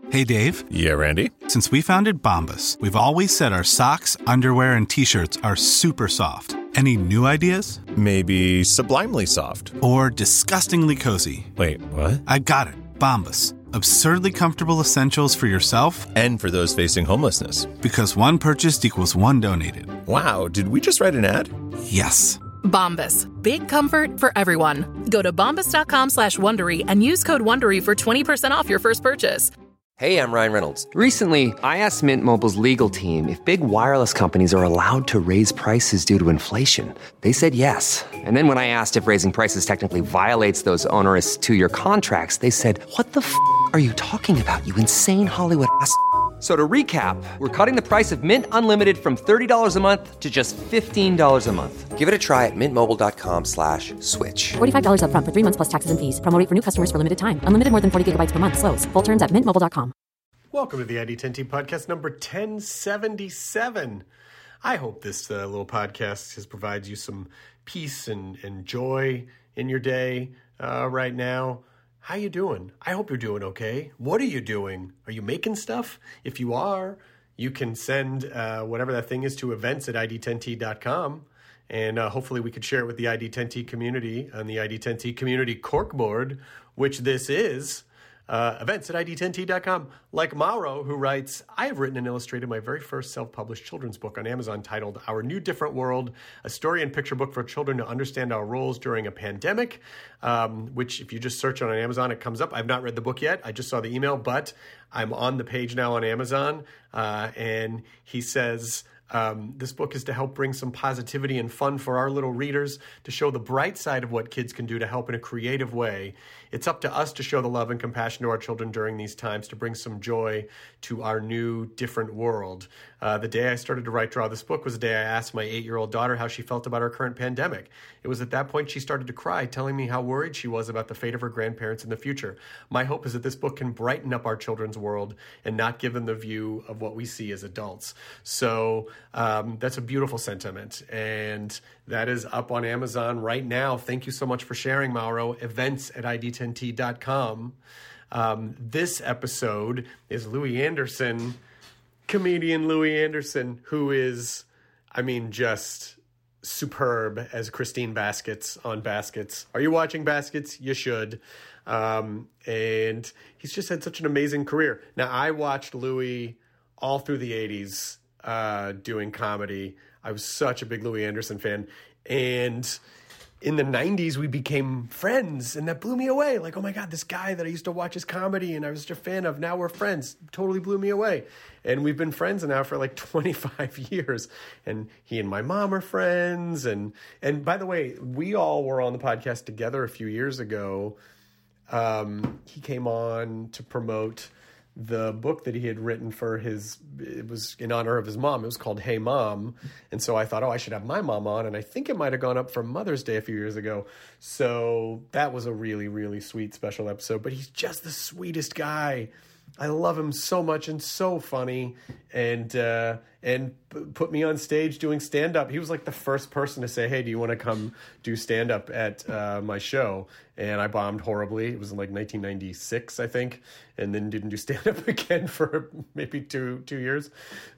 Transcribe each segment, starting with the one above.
Hey, Dave. Yeah, Randy? Since we founded Bombas, we've always said our socks, underwear, and T-shirts are super soft. Any new ideas? Maybe sublimely soft. Or disgustingly cozy. Wait, what? I got it. Bombas. Absurdly comfortable essentials for yourself and for those facing homelessness. Because one purchased equals one donated. Wow, did we just write an ad? Yes. Bombas. Big comfort for everyone. Go to bombas.com/Wondery and use code WONDERY for 20% off your first purchase. Hey, I'm Ryan Reynolds. Recently, I asked Mint Mobile's legal team if big wireless companies are allowed to raise prices due to inflation. They said yes. And then when I asked if raising prices technically violates those onerous two-year contracts, they said, "What the f*** are you talking about, you insane Hollywood ass?" So to recap, we're cutting the price of Mint Unlimited from $30 a month to just $15 a month. Give it a try at mintmobile.com/switch. $45 up front for 3 months plus taxes and fees. Promo rate for new customers for limited time. Unlimited more than 40 gigabytes per month. Slows full terms at mintmobile.com. Welcome to the ID10T podcast number 1077. I hope this little podcast has provided you some peace and joy in your day right now. How you doing? I hope you're doing okay. What are you doing? Are you making stuff? If you are, you can send whatever that thing is to events@id10t.com. And hopefully we could share it with the ID10T community on the ID10T community corkboard, which this is. Events@id10t.com. Like Mauro, who writes, I have written and illustrated my very first self-published children's book on Amazon titled Our New Different World, a story and picture book for children to understand our roles during a pandemic, which if you just search on Amazon, it comes up. I've not read the book yet. I just saw the email, but I'm on the page now on Amazon. And he says, this book is to help bring some positivity and fun for our little readers, to show the bright side of what kids can do to help in a creative way. It's up to us to show the love and compassion to our children during these times, to bring some joy to our new, different world. The day I started to draw this book was the day I asked my 8-year-old daughter how she felt about our current pandemic. It was at that point she started to cry, telling me how worried she was about the fate of her grandparents in the future. My hope is that this book can brighten up our children's world and not give them the view of what we see as adults. So that's a beautiful sentiment, and that is up on Amazon right now. Thank you so much for sharing, Mauro. Events@id10t.com. This episode is Louie Anderson, comedian Louie Anderson, who is, just superb as Christine Baskets on Baskets. Are you watching Baskets? You should. And he's just had such an amazing career. Now, I watched Louie all through the 80s doing comedy. I was such a big Louie Anderson fan. And in the 90s, we became friends, and that blew me away. Like, oh my God, this guy that I used to watch his comedy and I was such a fan of, now we're friends. Totally blew me away. And we've been friends now for like 25 years. And he and my mom are friends. And by the way, we all were on the podcast together a few years ago. He came on to promote the book that he had written for it was in honor of his mom. It was called Hey Mom. And so I thought, I should have my mom on. And I think it might have gone up for Mother's Day a few years ago. So that was a really, really sweet special episode. But he's just the sweetest guy. I love him so much and so funny, and put me on stage doing stand-up. He was like the first person to say, hey, do you want to come do stand-up at my show? And I bombed horribly. It was in like 1996, I think, and then didn't do stand-up again for maybe two years.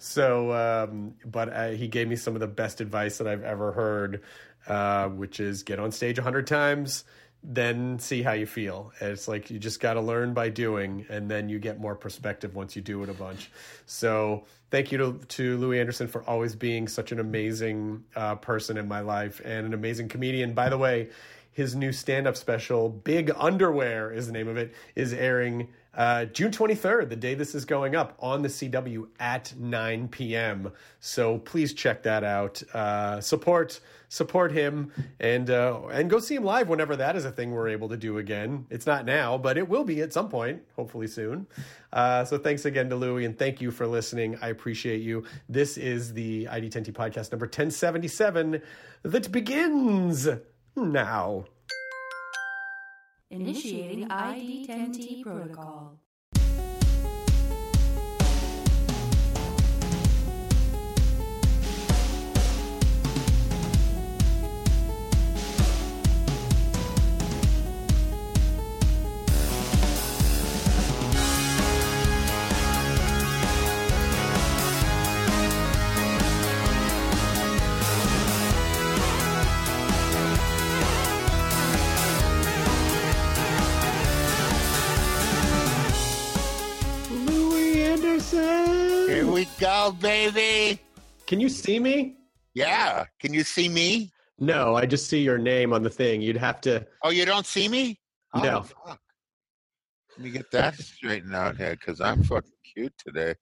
So, but he gave me some of the best advice that I've ever heard, which is get on stage 100 times, then see how you feel. And it's like you just got to learn by doing, and then you get more perspective once you do it a bunch. So thank you to Louie Anderson for always being such an amazing person in my life and an amazing comedian. By the way, his new stand-up special, Big Underwear is the name of it, is airing June 23rd, the day this is going up, on the CW at 9 p.m. So please check that out. Support him and go see him live whenever that is a thing we're able to do again. It's not now, but it will be at some point, hopefully soon. So thanks again to Louie, and thank you for listening. I appreciate you. This is the ID10T podcast number 1077 that begins now. Initiating ID10T protocol. Anderson! Here we go, baby. Can you see me? Yeah. Can you see me? No, I just see your name on the thing. You'd have to... Oh, you don't see me? No. Oh, fuck. Let me get that straightened out here because I'm fucking cute today.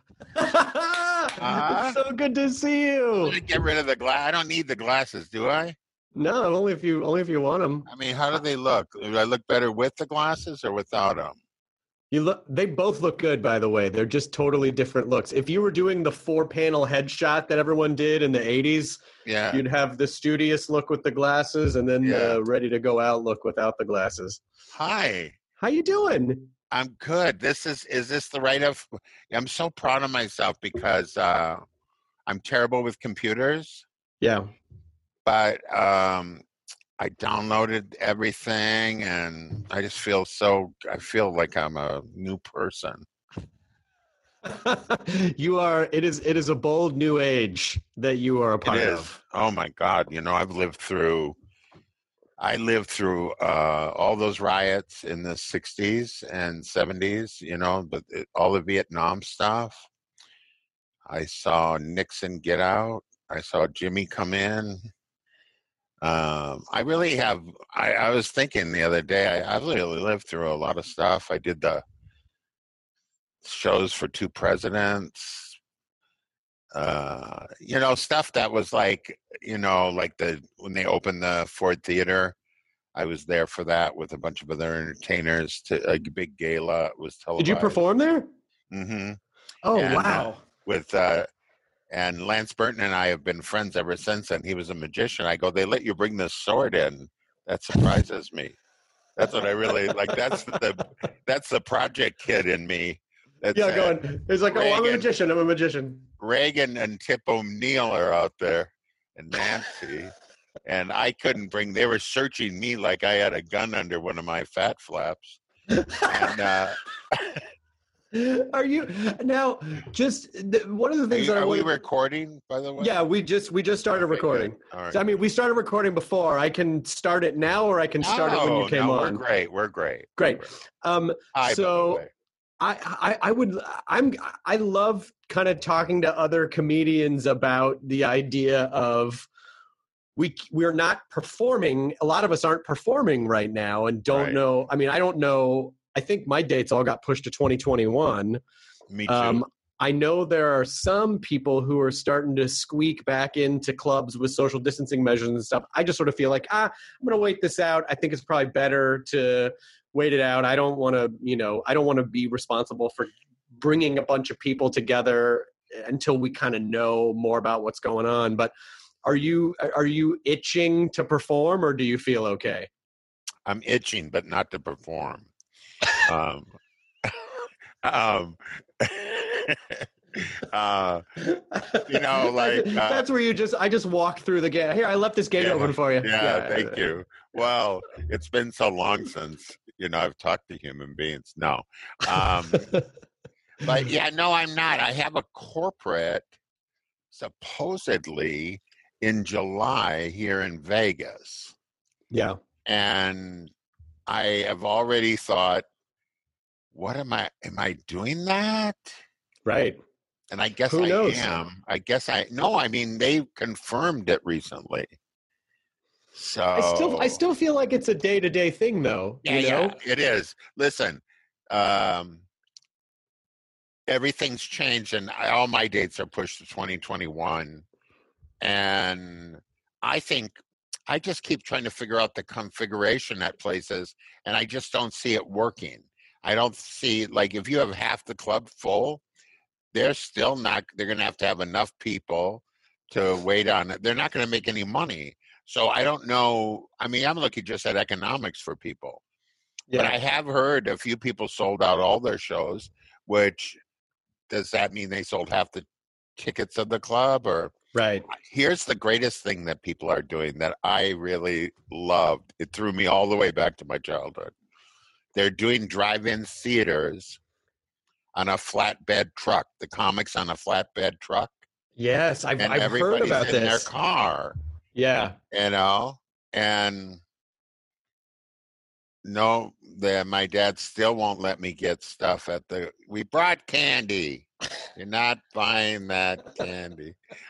It's so good to see I'm you. gonna get rid of the glass. I don't need the glasses, do I? No, only if you want them. I mean, how do they look? Do I look better with the glasses or without them? They both look good, by the way. They're just totally different looks. If you were doing the 4-panel headshot that everyone did in the 80s, Yeah. you'd have the studious look with the glasses and then the ready to go out look without the glasses. Hi. How you doing? I'm good. Is this the right of? I'm so proud of myself because I'm terrible with computers. Yeah. But I downloaded everything, and I just feel I feel like I'm a new person. You are. It is a bold new age that you are a part of. Oh my God! I lived through all those riots in the 60s and 70s, but all the Vietnam stuff. I saw Nixon get out. I saw Jimmy come in. I really have, I was thinking the other day, I really lived through a lot of stuff. I did the shows for 2 presidents. Stuff that was like, when they opened the Ford Theater, I was there for that with a bunch of other entertainers. A big gala was televised. Did you perform there? Mm-hmm. Oh, wow. And Lance Burton and I have been friends ever since, and he was a magician. I go, they let you bring this sword in. That surprises me. That's what I really like. That's the project kid in me. Going. It's like, I'm a magician. I'm a magician. Reagan and Tip O'Neill are out there, and Nancy. And I couldn't bring. They were searching me like I had a gun under one of my fat flaps. And are you now? Just one of the things. Are we recording? By the way. Yeah, we just started recording. All right. So, I mean, we started recording before. I can start it now, or I can start it when you came on. We're great. Great. Hi, so. I love kind of talking to other comedians about the idea of we're not performing. A lot of us aren't performing right now and don't know. I mean, I don't know. I think my dates all got pushed to 2021. Me too. I know there are some people who are starting to squeak back into clubs with social distancing measures and stuff. I just sort of feel like, I'm going to wait this out. I think it's probably better to wait it out. I don't want to be responsible for bringing a bunch of people together until we kind of know more about what's going on. But are you itching to perform, or do you feel okay? I'm itching, but not to perform. That's where I just walked through the gate. Here, I left this gate open for you. Yeah, thank you. Well, it's been so long since I've talked to human beings. No, but yeah, no, I'm not. I have a corporate supposedly in July here in Vegas. Yeah, and I have already thought, what am I doing that? Right. And I guess Who knows? am. I mean, they confirmed it recently. So I still feel like it's a day-to-day thing, though. Yeah, it is. Listen, everything's changed, and all my dates are pushed to 2021. And I think I just keep trying to figure out the configuration at places, and I just don't see it working. I don't see, like, if you have half the club full, they're still not, they're going to have enough people to wait on it. They're not going to make any money. So I don't know. I mean, I'm looking just at economics for people. Yeah. But I have heard a few people sold out all their shows, which does that mean they sold half the tickets of the club? Or right. Here's the greatest thing that people are doing that I really loved. It threw me all the way back to my childhood. They're doing drive-in theaters on a flatbed truck, the comics on a flatbed truck. Yes, I've heard about in this. Their car. Yeah. And no, my dad still won't let me get stuff we brought candy. You're not buying that candy.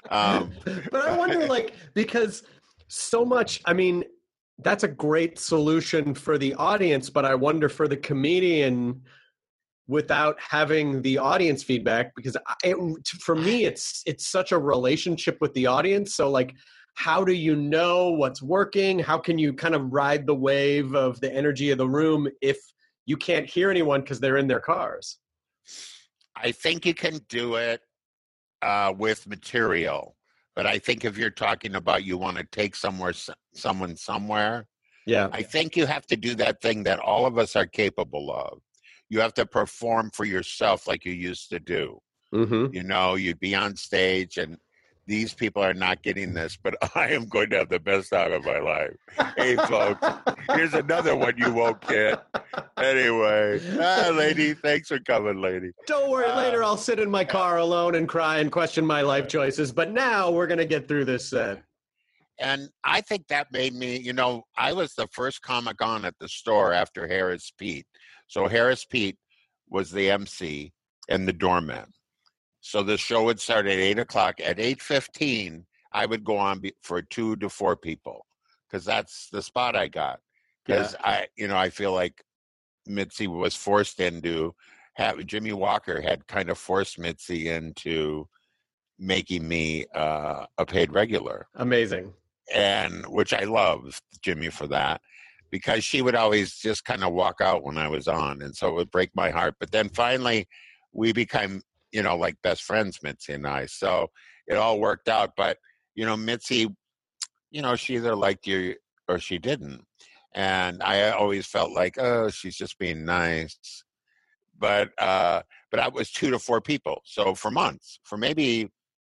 But I wonder, like, because so much, I mean, that's a great solution for the audience, but I wonder for the comedian without having the audience feedback, because for me, it's such a relationship with the audience. So, like, how do you know what's working? How can you kind of ride the wave of the energy of the room if you can't hear anyone because they're in their cars? I think you can do it with material, but I think if you're talking about you want to take someone somewhere, yeah, I think you have to do that thing that all of us are capable of. You have to perform for yourself like you used to do. Mm-hmm. You know, you'd be on stage and these people are not getting this, but I am going to have the best time of my life. Hey, folks, here's another one you won't get. Anyway, lady, thanks for coming, lady. Don't worry, later I'll sit in my car alone and cry and question my life choices, but now we're going to get through this set. And I think that made me, you know, I was the first comic on at the store after Harris Pete. So Harris Pete was the MC and the doorman. So the show would start at 8 o'clock. At 8:15, I would go on for 2 to 4 people because that's the spot I got. Because I feel like Mitzi was forced into Jimmy Walker had kind of forced Mitzi into making me a paid regular. Amazing. And which I loved Jimmy for that, because she would always just kind of walk out when I was on. And so it would break my heart. But then finally we became, you know, like best friends, Mitzi and I. So it all worked out. But, you know, Mitzi, you know, she either liked you or she didn't. And I always felt like, oh, she's just being nice. But I was 2 to 4 people. So for months, for maybe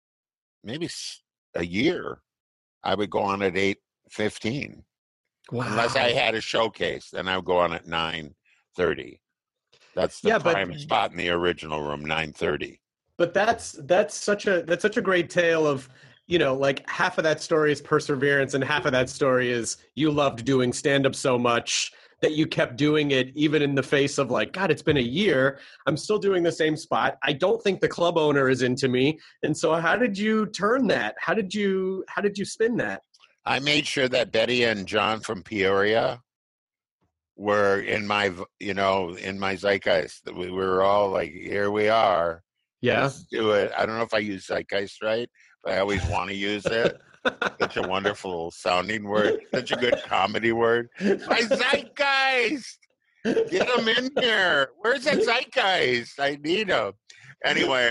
a year, I would go on at 8:15. Wow. Unless I had a showcase, then I would go on at 9:30. That's the prime spot in the original room, 9:30. But that's such a great tale of, you know, like half of that story is perseverance and half of that story is you loved doing stand-up so much that you kept doing it even in the face of like, God, it's been a year. I'm still doing the same spot. I don't think the club owner is into me. And so how did you turn that? How did you spin that? I made sure that Betty and John from Peoria were in my zeitgeist. We were all like, here we are. Yeah. Let's do it. I don't know if I use zeitgeist right, but I always want to use it. Such a wonderful sounding word. Such a good comedy word. My zeitgeist. Get them in here. Where's that zeitgeist? I need them. Anyway,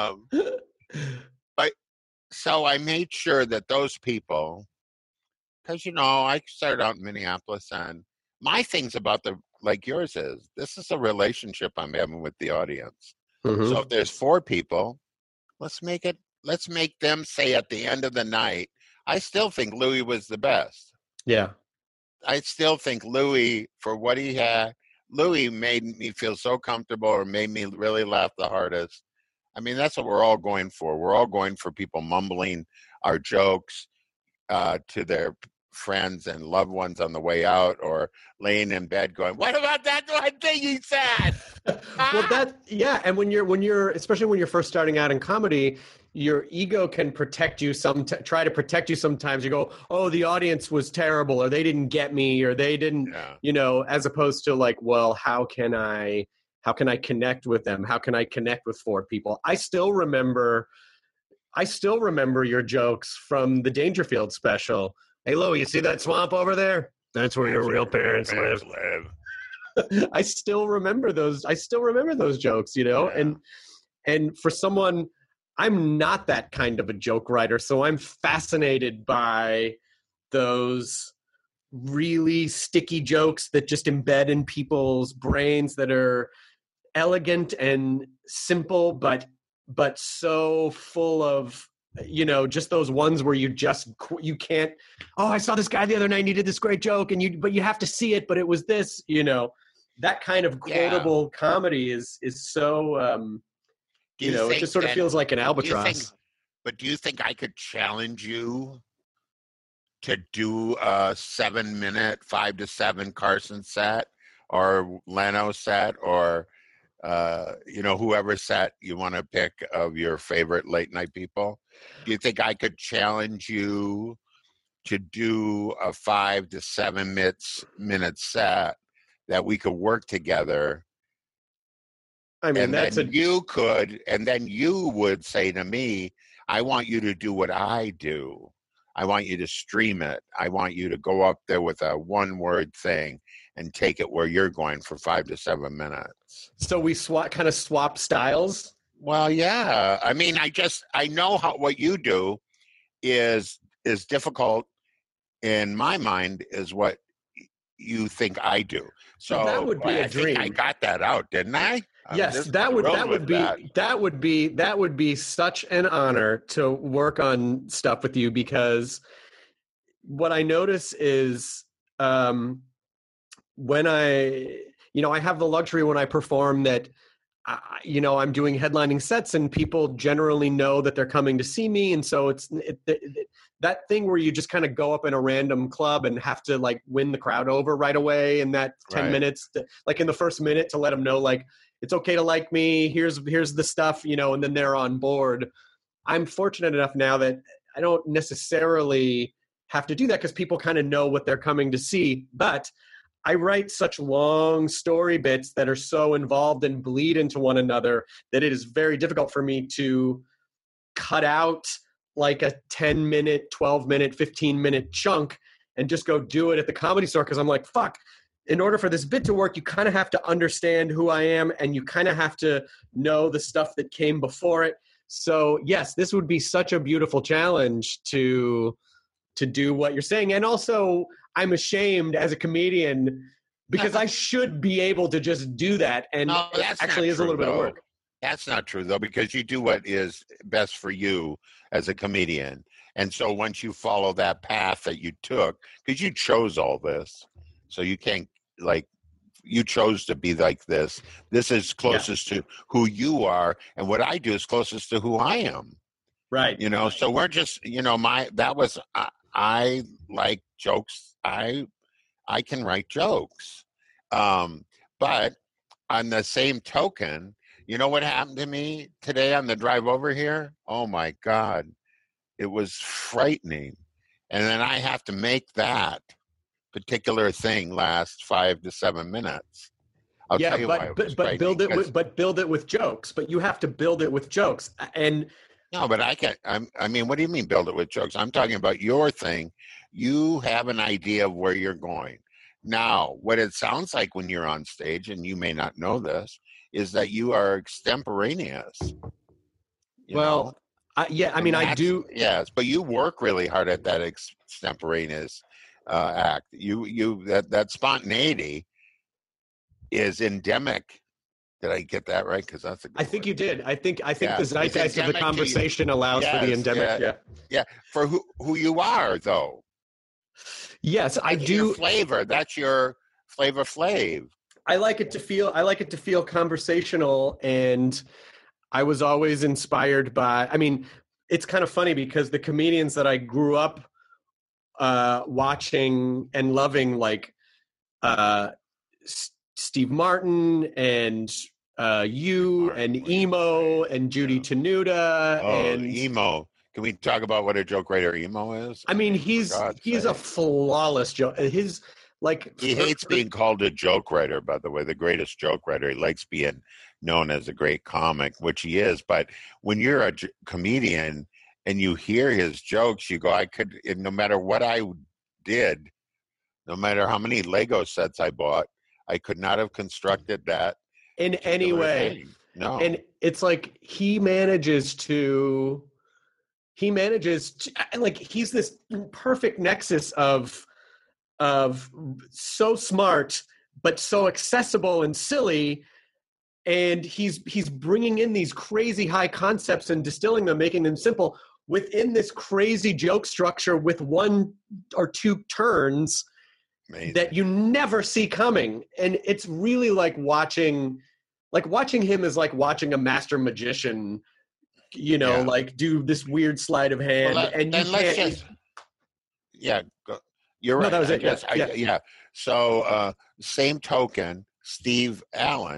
so I made sure that those people, because, you know, I started out in Minneapolis, and my things about like yours is, this is a relationship I'm having with the audience. Mm-hmm. So if there's 4 people, let's make them say at the end of the night, I still think Louis was the best. Yeah. I still think Louis, for what he had, Louis made me feel so comfortable or made me really laugh the hardest. I mean, that's what we're all going for. We're all going for people mumbling our jokes to their friends and loved ones on the way out, or laying in bed going, what about that one thing he said? Well, and when you're especially when you're first starting out in comedy, your ego can protect you try to protect you sometimes. You go, oh, the audience was terrible, or they didn't get me, or they didn't, you know, as opposed to like, well, how can I connect with them? How can I connect with 4 people? I still remember your jokes from the Dangerfield special. Hey, Lou, you see that swamp over there? That's where your real parents live. I still remember those jokes, you know, and for someone, I'm not that kind of a joke writer, so I'm fascinated by those really sticky jokes that just embed in people's brains that are elegant and simple, but so full of, you know, just those ones where you can't, oh, I saw this guy the other night and he did this great joke, but you have to see it, but it was this, you know, that kind of quotable comedy is so, you know, it just sort of feels like an albatross. Do you think I could challenge you to do a 7-minute 5 to 7 Carson set or Leno set or whoever set you want to pick of your favorite late night people, do you think I could challenge you to do a 5 to 7 minute set that we could work together? I mean, and then you would say to me, I want you to do what I do. I want you to stream it. I want you to go up there with a 1-word thing and take it where you're going for 5 to 7 minutes. So we swap styles? Well, yeah. I mean, I know what you do is difficult in my mind is what you think I do. So that would be a dream. I got that out, didn't I? Yes, that would be such an honor to work on stuff with you, because what I notice is when I have the luxury when I perform that I'm doing headlining sets and people generally know that they're coming to see me, and so it's that thing where you just kind of go up in a random club and have to like win the crowd over right away in that 10 minutes, like in the first minute, to let them know like it's okay to like me. Here's the stuff, and then they're on board. I'm fortunate enough now that I don't necessarily have to do that because people kind of know what they're coming to see. But I write such long story bits that are so involved and bleed into one another that it is very difficult for me to cut out like a 10-minute, 12-minute, 15-minute chunk and just go do it at the Comedy Store, because I'm like, fuck. In order for this bit to work, you kind of have to understand who I am, and you kind of have to know the stuff that came before it. So yes, this would be such a beautiful challenge to do what you're saying. And also, I'm ashamed as a comedian because I should be able to just do that. And it actually is a little bit of work. That's not true, though, because you do what is best for you as a comedian. And so once you follow that path that you took, because you chose all this, so you can't, like, you chose to be like this. This is closest to who you are, and what I do is closest to who I am. Right. So we're just, I like jokes. I can write jokes. But on the same token, you know what happened to me today on the drive over here? Oh my God. It was frightening. And then I have to make that particular thing last 5 to 7 minutes. I'll tell you why it was but build it with jokes. But you have to build it with jokes. And no, but I can't. I mean, what do you mean build it with jokes? I'm talking about your thing. You have an idea of where you're going. Now, what it sounds like when you're on stage, and you may not know this, is that you are extemporaneous. I do. Yes, but you work really hard at that extemporaneous act. That spontaneity is endemic. Did I get that right? Because that's I think you did. I think the zeitgeist of the conversation allows for the endemic. Yeah. For who you are, though. Yes, I do. Your flavor. That's your flavor flav. I like it to feel conversational, and I was always inspired by. I mean, it's kind of funny because the comedians that I grew up watching and loving, like Steve Martin and you and Emo and Judy Tenuta and Emo. Can we talk about what a joke writer Emo is? I mean, he's a flawless joke. He hates being called a joke writer, by the way, the greatest joke writer. He likes being known as a great comic, which he is. But when you're a comedian and you hear his jokes, you go, no matter what I did, no matter how many Lego sets I bought, I could not have constructed that in any way. Thing. No. And it's like he manages to like, he's this perfect nexus of so smart but so accessible and silly, and he's bringing in these crazy high concepts and distilling them, making them simple within this crazy joke structure with 1 or 2 turns. Amazing. That you never see coming. And it's really like watching him is like watching a master magician, like do this weird sleight of hand. Go. You're right. No, that was it. So same token, Steve Allen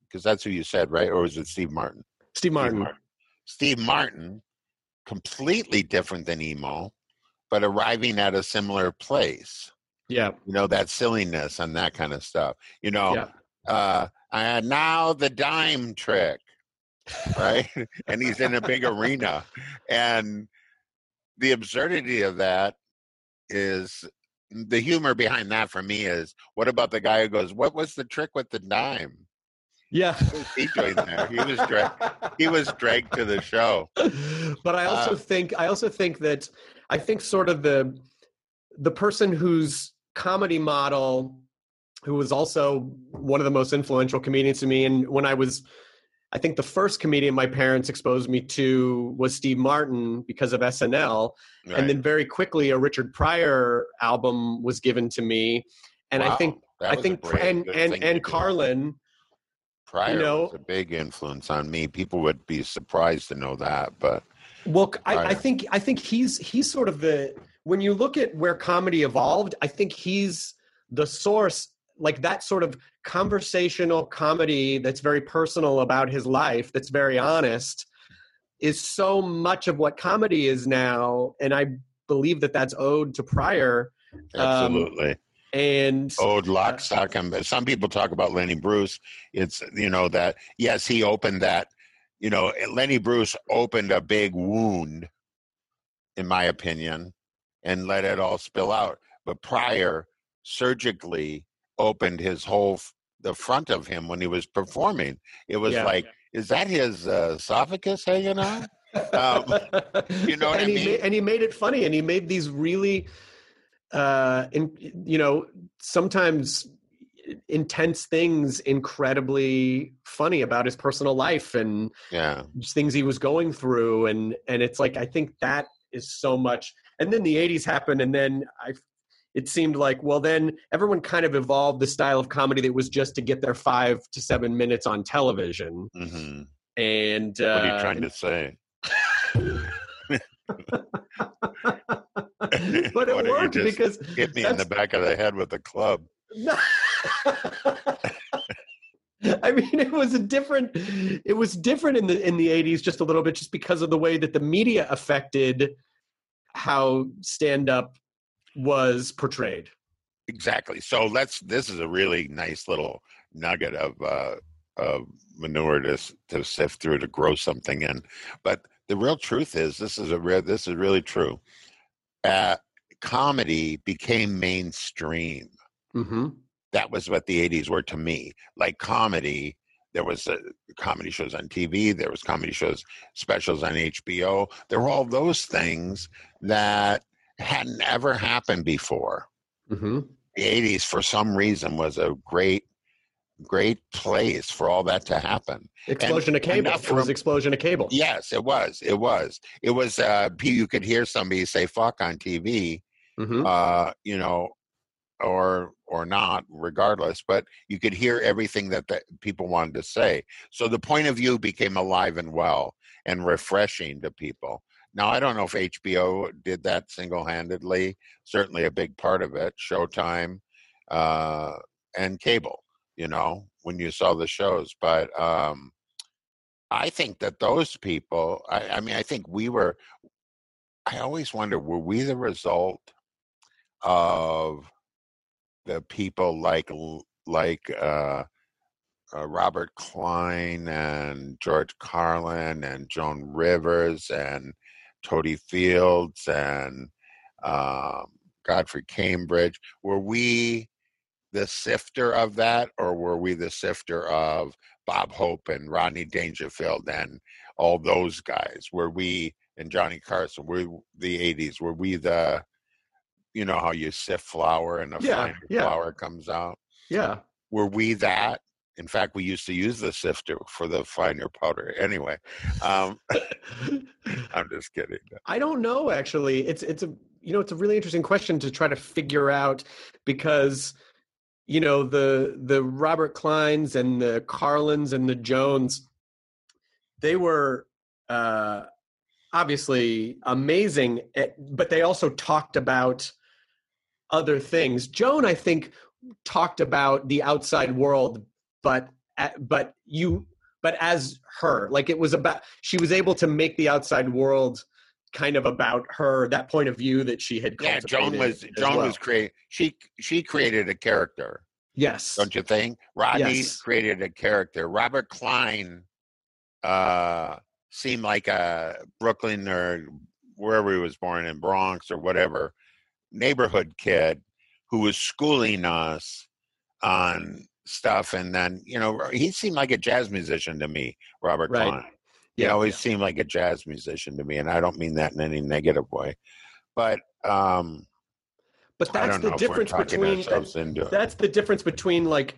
because that's who you said, right? Or was it Steve Martin? Steve Martin. Steve Martin, completely different than emo, but arriving at a similar place. Yeah. You know, that silliness and that kind of stuff. You know, now the dime trick, right? And he's in a big arena. And the absurdity of that is, the humor behind that for me is, what about the guy who goes, what was the trick with the dime? Yeah. What was he doing there? He was dragged to the show. But I also think that I think sort of the person whose comedy model, who was also one of the most influential comedians to me, and when I think the first comedian my parents exposed me to was Steve Martin because of SNL. Right. And then very quickly a Richard Pryor album was given to me. And wow, I think Carlin. Pryor was a big influence on me. People would be surprised to know that, but well, I think he's sort of when you look at where comedy evolved, I think he's the source, like that sort of conversational comedy that's very personal about his life, that's very honest, is so much of what comedy is now. And I believe that that's owed to Pryor. Absolutely. And owed lock, stock, and some people talk about Lenny Bruce. It's, you know, that, yes, he opened that, you know, Lenny Bruce opened a big wound, in my opinion, and let it all spill out. But Pryor surgically opened the front of him when he was performing. It was like, is that his esophagus hanging out? You know what I mean? And he made it funny, and he made these really, sometimes intense things incredibly funny about his personal life and things he was going through. And it's like, I think that is so much. And then the 80s happened, and then it seemed like, well, then everyone kind of evolved the style of comedy that was just to get their 5 to 7 minutes on television. Mm-hmm. And what are you trying to say? But it worked because hit me in the back of the head with a club. I mean, it was different in the 80s just a little bit, just because of the way that the media affected how stand-up was portrayed. Exactly. So this is a really nice little nugget of manure to sift through, to grow something in. But the real truth is, this is really true. Comedy became mainstream. Mm-hmm. That was what the 80s were to me. Like comedy, there was comedy shows on TV, there was comedy shows, specials on HBO. There were all those things that hadn't ever happened before. Mm-hmm. The 80s, for some reason, was a great place for all that to happen. Explosion of cable. It was explosion of cable. Yes, it was. It was. You could hear somebody say "fuck" on TV, mm-hmm. You know, or not, regardless. But you could hear everything that people wanted to say. So the point of view became alive and well and refreshing to people. Now, I don't know if HBO did that single-handedly. Certainly a big part of it. Showtime and cable, you know, when you saw the shows. But I think that those people, I think I always wonder, were we the result of the people like Robert Klein and George Carlin and Joan Rivers and Toady Fields and Godfrey Cambridge? Were we the sifter of that, or were we the sifter of Bob Hope and Rodney Dangerfield and all those guys? Were we, and Johnny Carson, were the 80s, were we the, you know how you sift flour and finer flour comes out? Yeah. Were we that? In fact, we used to use the sifter for the finer powder. Anyway, I'm just kidding. I don't know, actually. It's a really interesting question to try to figure out, because, you know, the Robert Kleins and the Carlins and the Jones, they were obviously amazing, but they also talked about other things. Joan, I think, talked about the outside world, but but as her, like it was about, she was able to make the outside world kind of about her, that point of view that she had cultivated. Joan was creating, she created a character. Yes. Don't you think? Rodney created a character. Robert Klein seemed like a Brooklyn or wherever he was born, in Bronx or whatever, neighborhood kid who was schooling us on stuff. And then, he seemed like a jazz musician to me, Robert Klein. He always seemed like a jazz musician to me, and I don't mean that in any negative way. But that's the difference between that's the difference between, like,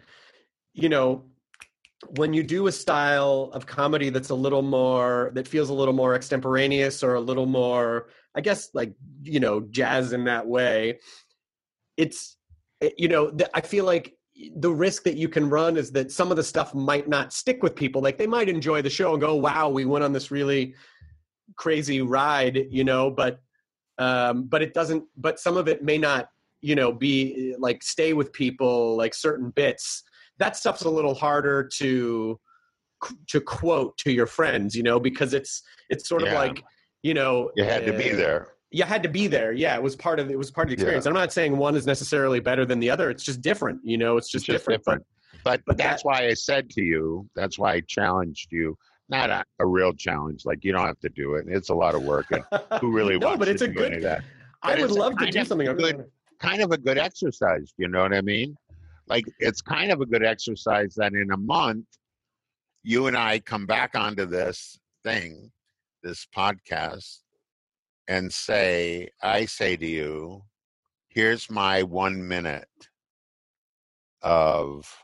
when you do a style of comedy that feels a little more extemporaneous or a little more, I guess, like, jazz in that way. I feel like the risk that you can run is that some of the stuff might not stick with people. Like, they might enjoy the show and go, wow, we went on this really crazy ride, but it doesn't, but some of it may not, be like, stay with people, like certain bits. That stuff's a little harder to quote to your friends, because it's sort of like, you had to be there. You had to be there. Yeah, it was part of the experience. Yeah. I'm not saying one is necessarily better than the other. It's just different. It's just different. But that's why I said to you, that's why I challenged you. Not a real challenge. Like, you don't have to do it. It's a lot of work. And who really wants but it's to a do good. Any of that? I would love to do something. Kind of a good exercise. You know what I mean? Like, it's kind of a good exercise that in a month, you and I come back onto this podcast, and I say to you, here's my 1 minute of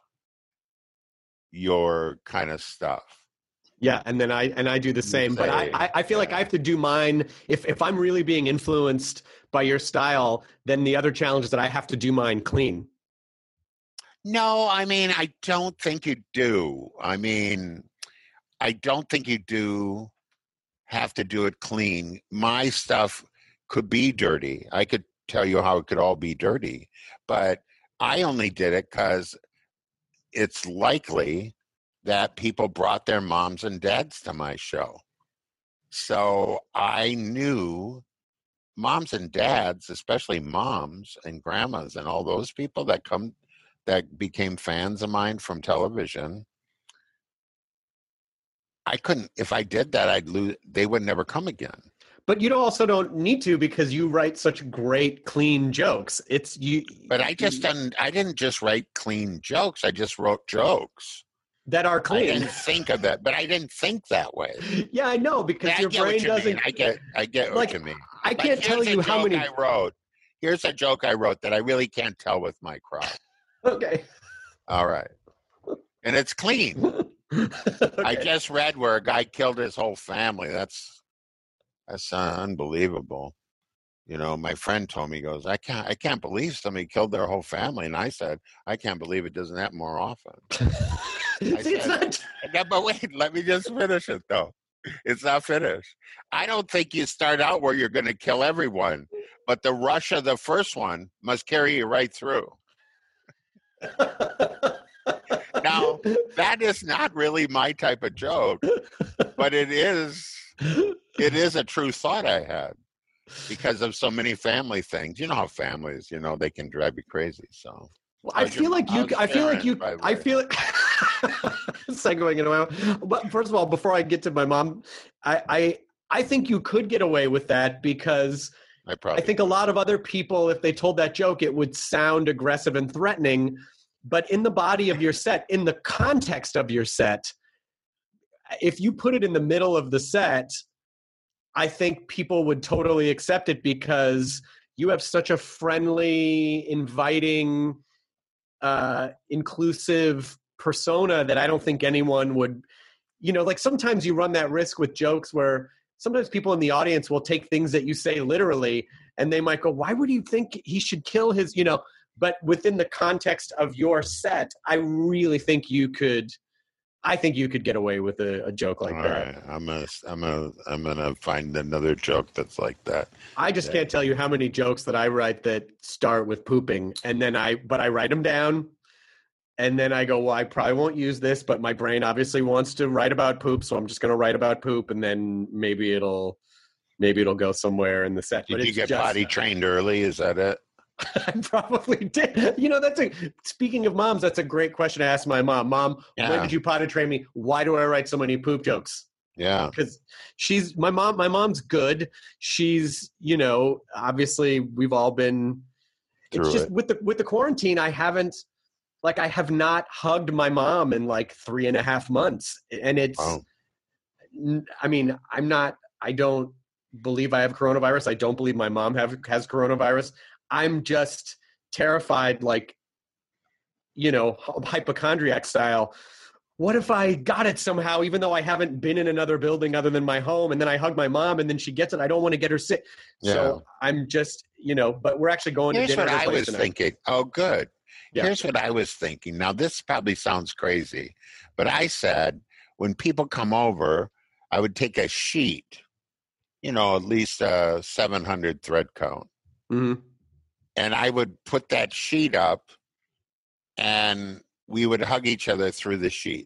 your kind of stuff. Yeah, and then I do the same. But I feel like I have to do mine. If I'm really being influenced by your style, then the other challenge is that I have to do mine clean. No, I mean, I don't think you do. I don't think you do have to do it clean. My stuff could be dirty. I could tell you how it could all be dirty, but I only did it because it's likely that people brought their moms and dads to my show. So I knew moms and dads, especially moms and grandmas and all those people that became fans of mine from television. I couldn't, if I did that, I'd lose, they would never come again. But you also don't need to, because you write such great, clean jokes. But I didn't just write clean jokes. I just wrote jokes that are clean. I didn't think of that, but I didn't think that way. Yeah, I know, because your brain doesn't. I get what you mean. I can't tell you how many I wrote. Here's a joke I wrote that I really can't tell with my crowd. Okay. All right. And it's clean. Okay. I just read where a guy killed his whole family. That's unbelievable. My friend told me, he goes, I can't believe somebody killed their whole family. And I said, I can't believe it doesn't happen more often. It's not. Yeah, but wait, let me just finish it though. It's not finished. I don't think you start out where you're going to kill everyone, but the rush of the first one must carry you right through. Now, that is not really my type of joke, but it is a true thought I had because of so many family things. You know how families, they can drive you crazy. So I feel like segueing into my mom. But first of all, before I get to my mom, I think you could get away with that because I think a lot of other people, if they told that joke, it would sound aggressive and threatening. But in the body of your set, in the context of your set, if you put it in the middle of the set, I think people would totally accept it because you have such a friendly, inviting, inclusive persona that I don't think anyone would, like sometimes you run that risk with jokes where sometimes people in the audience will take things that you say literally and they might go, why would you think he should kill his, but within the context of your set, I really think you could get away with a joke like that. Right. I'm gonna find another joke that's like that. I just can't tell you how many jokes that I write that start with pooping, and then I write them down, And then I go, well, I probably won't use this, but my brain obviously wants to write about poop, so I'm just going to write about poop, and then maybe it'll go somewhere in the set. Did you get potty trained early? Is that it? I probably did. Speaking of moms, that's a great question to ask my mom. Mom, when did you potty train me? Why do I write so many poop jokes? Yeah. Because my mom's good. She's, obviously we've all been, it's just with the quarantine, I have not hugged my mom in like 3.5 months. And it's, I don't believe I have coronavirus. I don't believe my mom has coronavirus. I'm just terrified, hypochondriac style. What if I got it somehow, even though I haven't been in another building other than my home, and then I hug my mom and then she gets it? I don't want to get her sick. Yeah. So I'm just, but we're actually going to dinner. Here's what I was thinking. Oh, good. Yeah. Here's what I was thinking. Now, this probably sounds crazy, but I said when people come over, I would take a sheet, at least a 700 thread count. Mm-hmm. And I would put that sheet up and we would hug each other through the sheet.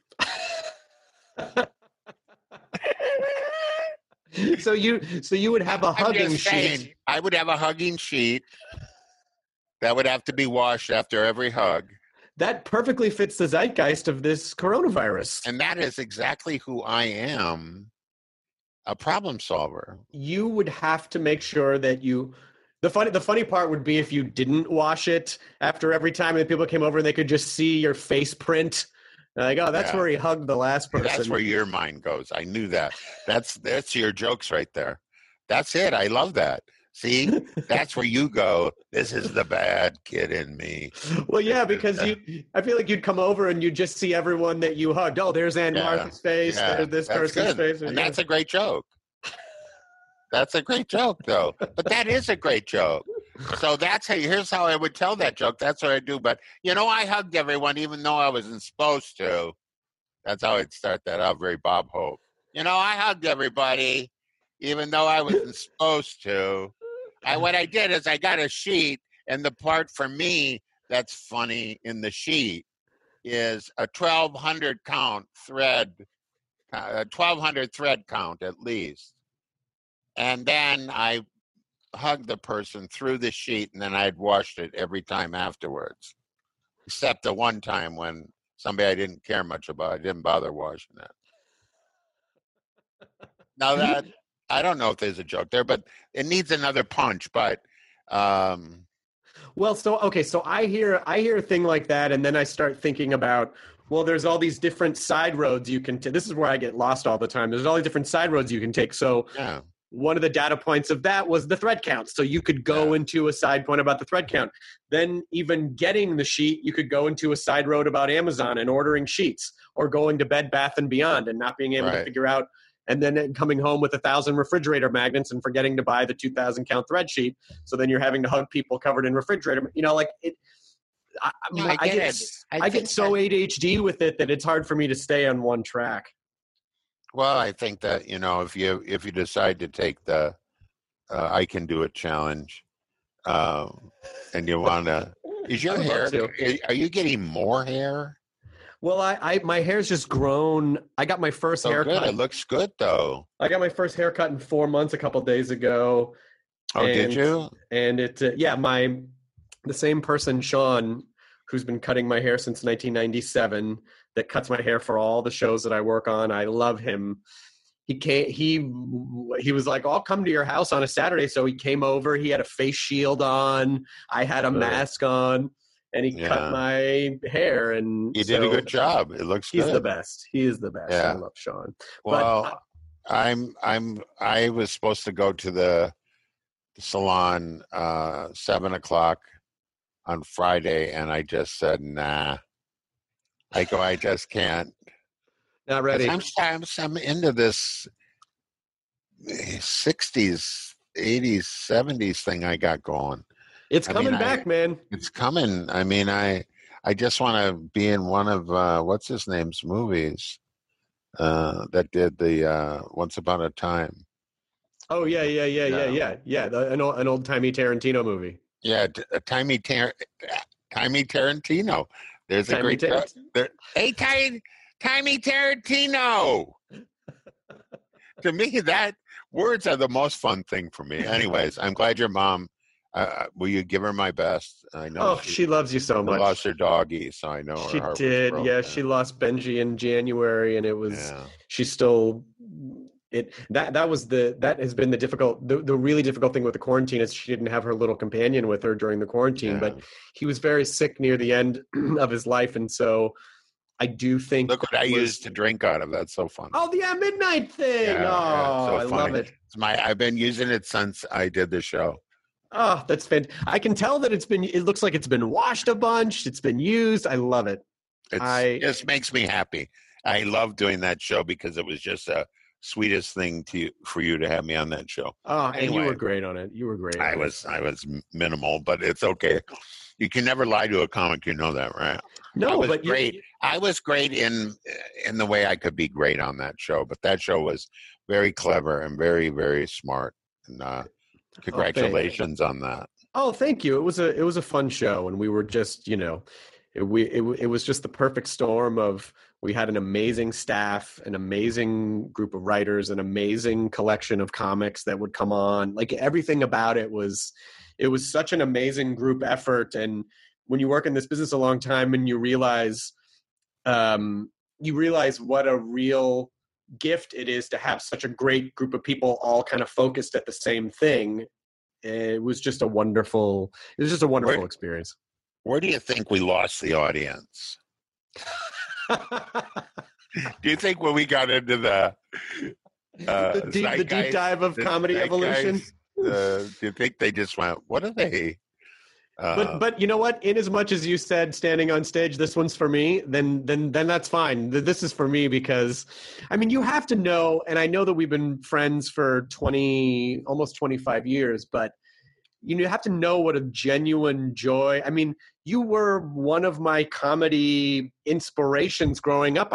So you would have a hugging sheet. I would have a hugging sheet that would have to be washed after every hug. That perfectly fits the zeitgeist of this coronavirus. And that is exactly who I am, a problem solver. You would have to make sure that the funny part would be if you didn't wash it after every time and people came over and they could just see your face print. Like, oh, that's where he hugged the last person. That's where your mind goes. I knew that. That's your jokes right there. That's it. I love that. See, that's where you go. This is the bad kid in me. Well, yeah, because I feel like you'd come over and you'd just see everyone that you hugged. Oh, there's Aunt Martha's face. Yeah, there's this person's face. And that's a great joke. That's a great joke, though. But that is a great joke. So here's how I would tell that joke. That's what I do. But, I hugged everyone even though I wasn't supposed to. That's how I'd start that out, very Bob Hope. I hugged everybody even though I wasn't supposed to. What I did is I got a sheet, and the part for me that's funny in the sheet is a 1,200 count thread, 1,200 thread count at least. And then I hugged the person through the sheet, and then I'd washed it every time afterwards, except the one time when somebody I didn't care much about, I didn't bother washing it. Now that, I don't know if there's a joke there, but it needs another punch. But well, so I hear a thing like that, and then I start thinking about, well, there's all these different side roads you can take. This is where I get lost all the time. There's all these different side roads you can take. So one of the data points of that was the thread count. So you could go into a side point about the thread count. Then even getting the sheet, you could go into a side road about Amazon and ordering sheets, or going to Bed Bath & Beyond and not being able to figure out, and then coming home with 1,000 refrigerator magnets and forgetting to buy the 2,000 count thread sheet. So then you're having to hug people covered in refrigerator. I get so ADHD with it that it's hard for me to stay on one track. Well, I think that, if you decide to take the I Can Do It challenge, and you want to, is your hair, are you getting more hair? Well, my hair's just grown. I got my first haircut. Good. It looks good, though. I got my first haircut in 4 months a couple of days ago. Oh, did you? And the same person, Sean, who's been cutting my hair since 1997, that cuts my hair for all the shows that I work on. I love him. He was like, I'll come to your house on a Saturday. So he came over. He had a face shield on. I had a mask on. And he cut my hair. And he did a good job. It looks good. He's the best. He is the best. Yeah. I love Sean. Well, I was supposed to go to the salon 7:00 on Friday, and I just said, nah. I just can't. Not ready. I'm into this 60s, 80s, 70s thing I got going. It's coming back, man. It's coming. I mean, I just want to be in one of what's his name's movies that did the Once Upon a Time. Oh yeah. An old timey Tarantino movie. Yeah, timey Tarantino. There's a Timmy great joke. Hey, Timmy Tarantino. To me, that words are the most fun thing for me. Anyways, I'm glad your mom. Will you give her my best? I know. Oh, she loves you so much. Lost her doggy, so I know She her heart did. was Yeah, broken. she lost Benji in January, and it was. Yeah. She's still. That has been the really difficult thing with the quarantine is she didn't have her little companion with her during the quarantine, but he was very sick near the end of his life, and so I do think. Look what I used to drink out of. That's so fun. Oh, the midnight thing. Yeah, so I funny. love it. I've been using it since I did the show. Oh, that's fantastic. I can tell that it looks like it's been washed a bunch. It's been used. I love it. It just makes me happy. I love doing that show because it was just a sweetest thing for you to have me on that show. Oh, anyway, and you were great on it. You were great. I was minimal, but it's okay. You can never lie to a comic. You know that, right? No, but great. I was great in the way I could be great on that show, but that show was very clever and very, very smart. And congratulations on that. Oh, thank you. It was a fun show, and we were just, it was just the perfect storm of, we had an amazing staff, an amazing group of writers, an amazing collection of comics that would come on. Like, everything about it was such an amazing group effort. And when you work in this business a long time and you realize what a real gift it is to have such a great group of people all kind of focused at the same thing. It was just a wonderful experience. Where do you think we lost the audience? Do you think when we got into the deep dive of comedy evolution, do you think they just went, what are they? But you know what? In as much as you said standing on stage, this one's for me, then that's fine. This is for me because, I mean, you have to know, and I know that we've been friends for almost 25 years, but you have to know what a genuine joy. I mean, you were one of my comedy inspirations growing up.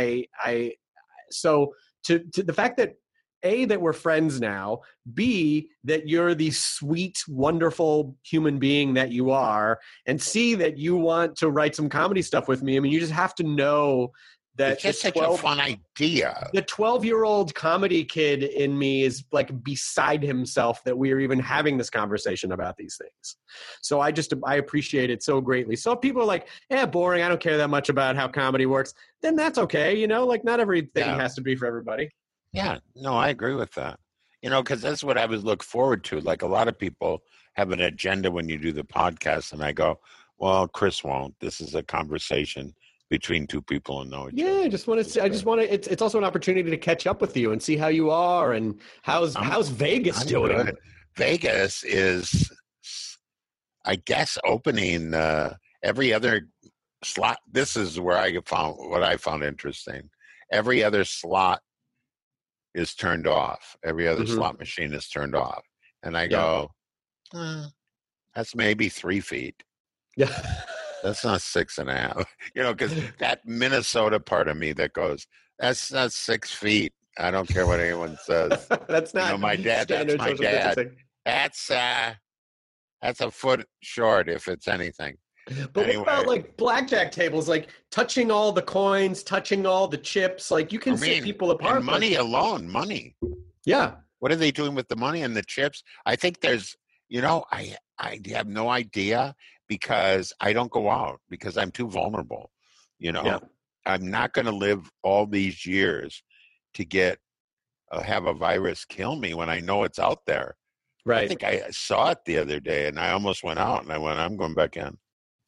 So to the fact that A, that we're friends now, B, that you're the sweet, wonderful human being that you are, and C, that you want to write some comedy stuff with me. I mean, you just have to know that it's just such a fun idea. The 12-year-old comedy kid in me is like beside himself that we are even having this conversation about these things. So I appreciate it so greatly. So if people are like, boring, I don't care that much about how comedy works, then that's okay. Like, not everything has to be for everybody. Yeah, no, I agree with that. Because that's what I would look forward to. Like, a lot of people have an agenda when you do the podcast, and I go, well, Chris won't. This is a conversation between two people who know each other. Yeah, I just want to. It's also an opportunity to catch up with you and see how you are and how's Vegas doing. Good. Vegas is, I guess, opening every other slot. This is where I found what I found interesting. Every other slot is turned off. Every other slot machine is turned off. And I go, that's maybe 3 feet. Yeah. That's not 6.5. Because that Minnesota part of me that goes, that's not 6 feet. I don't care what anyone says. That's not my dad. That's my dad. That's a foot short if it's anything. But what about like blackjack tables, like touching all the coins, touching all the chips? Like, you can see people apart. And money alone, money. Yeah. What are they doing with the money and the chips? I think there's, I have no idea because I don't go out because I'm too vulnerable. I'm not going to live all these years to have a virus kill me when I know it's out there. Right. I think I saw it the other day and I almost went out and I went, I'm going back in.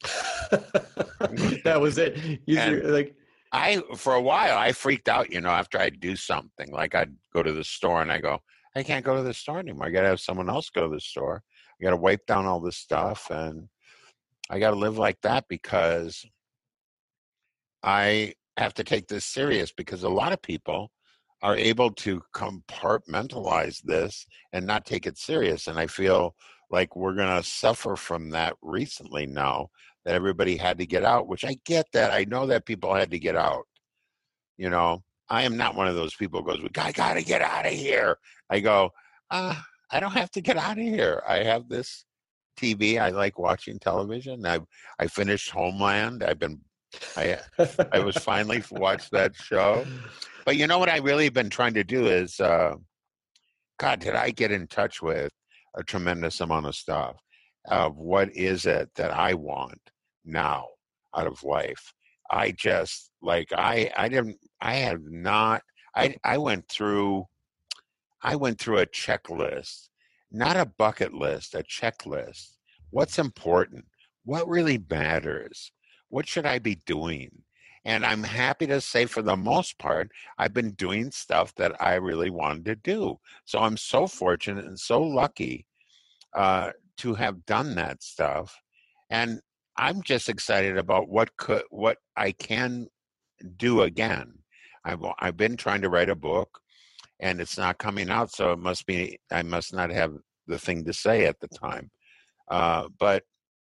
That was it. For a while I freaked out, after I'd do something. Like, I'd go to the store and I go, I can't go to the store anymore. I got to have someone else go to the store. I got to wipe down all this stuff, and I got to live like that because I have to take this serious, because a lot of people are able to compartmentalize this and not take it serious. And I feel like we're going to suffer from that recently now that everybody had to get out, which I get that. I know that people had to get out. I am not one of those people who goes, I got to get out of here. I go, I don't have to get out of here. I have this TV. I like watching television. I finished Homeland. I've been I was finally watched that show. But you know what I really been trying to do is, God, did I get in touch with a tremendous amount of stuff of what is it that I want now out of life. I just like I went through a checklist, not a bucket list, a checklist. What's important? What really matters? What should I be doing? And I'm happy to say for the most part, I've been doing stuff that I really wanted to do. So I'm so fortunate and so lucky to have done that stuff. And I'm just excited about what I can do again. I've been trying to write a book, and it's not coming out, so I must not have the thing to say at the time. But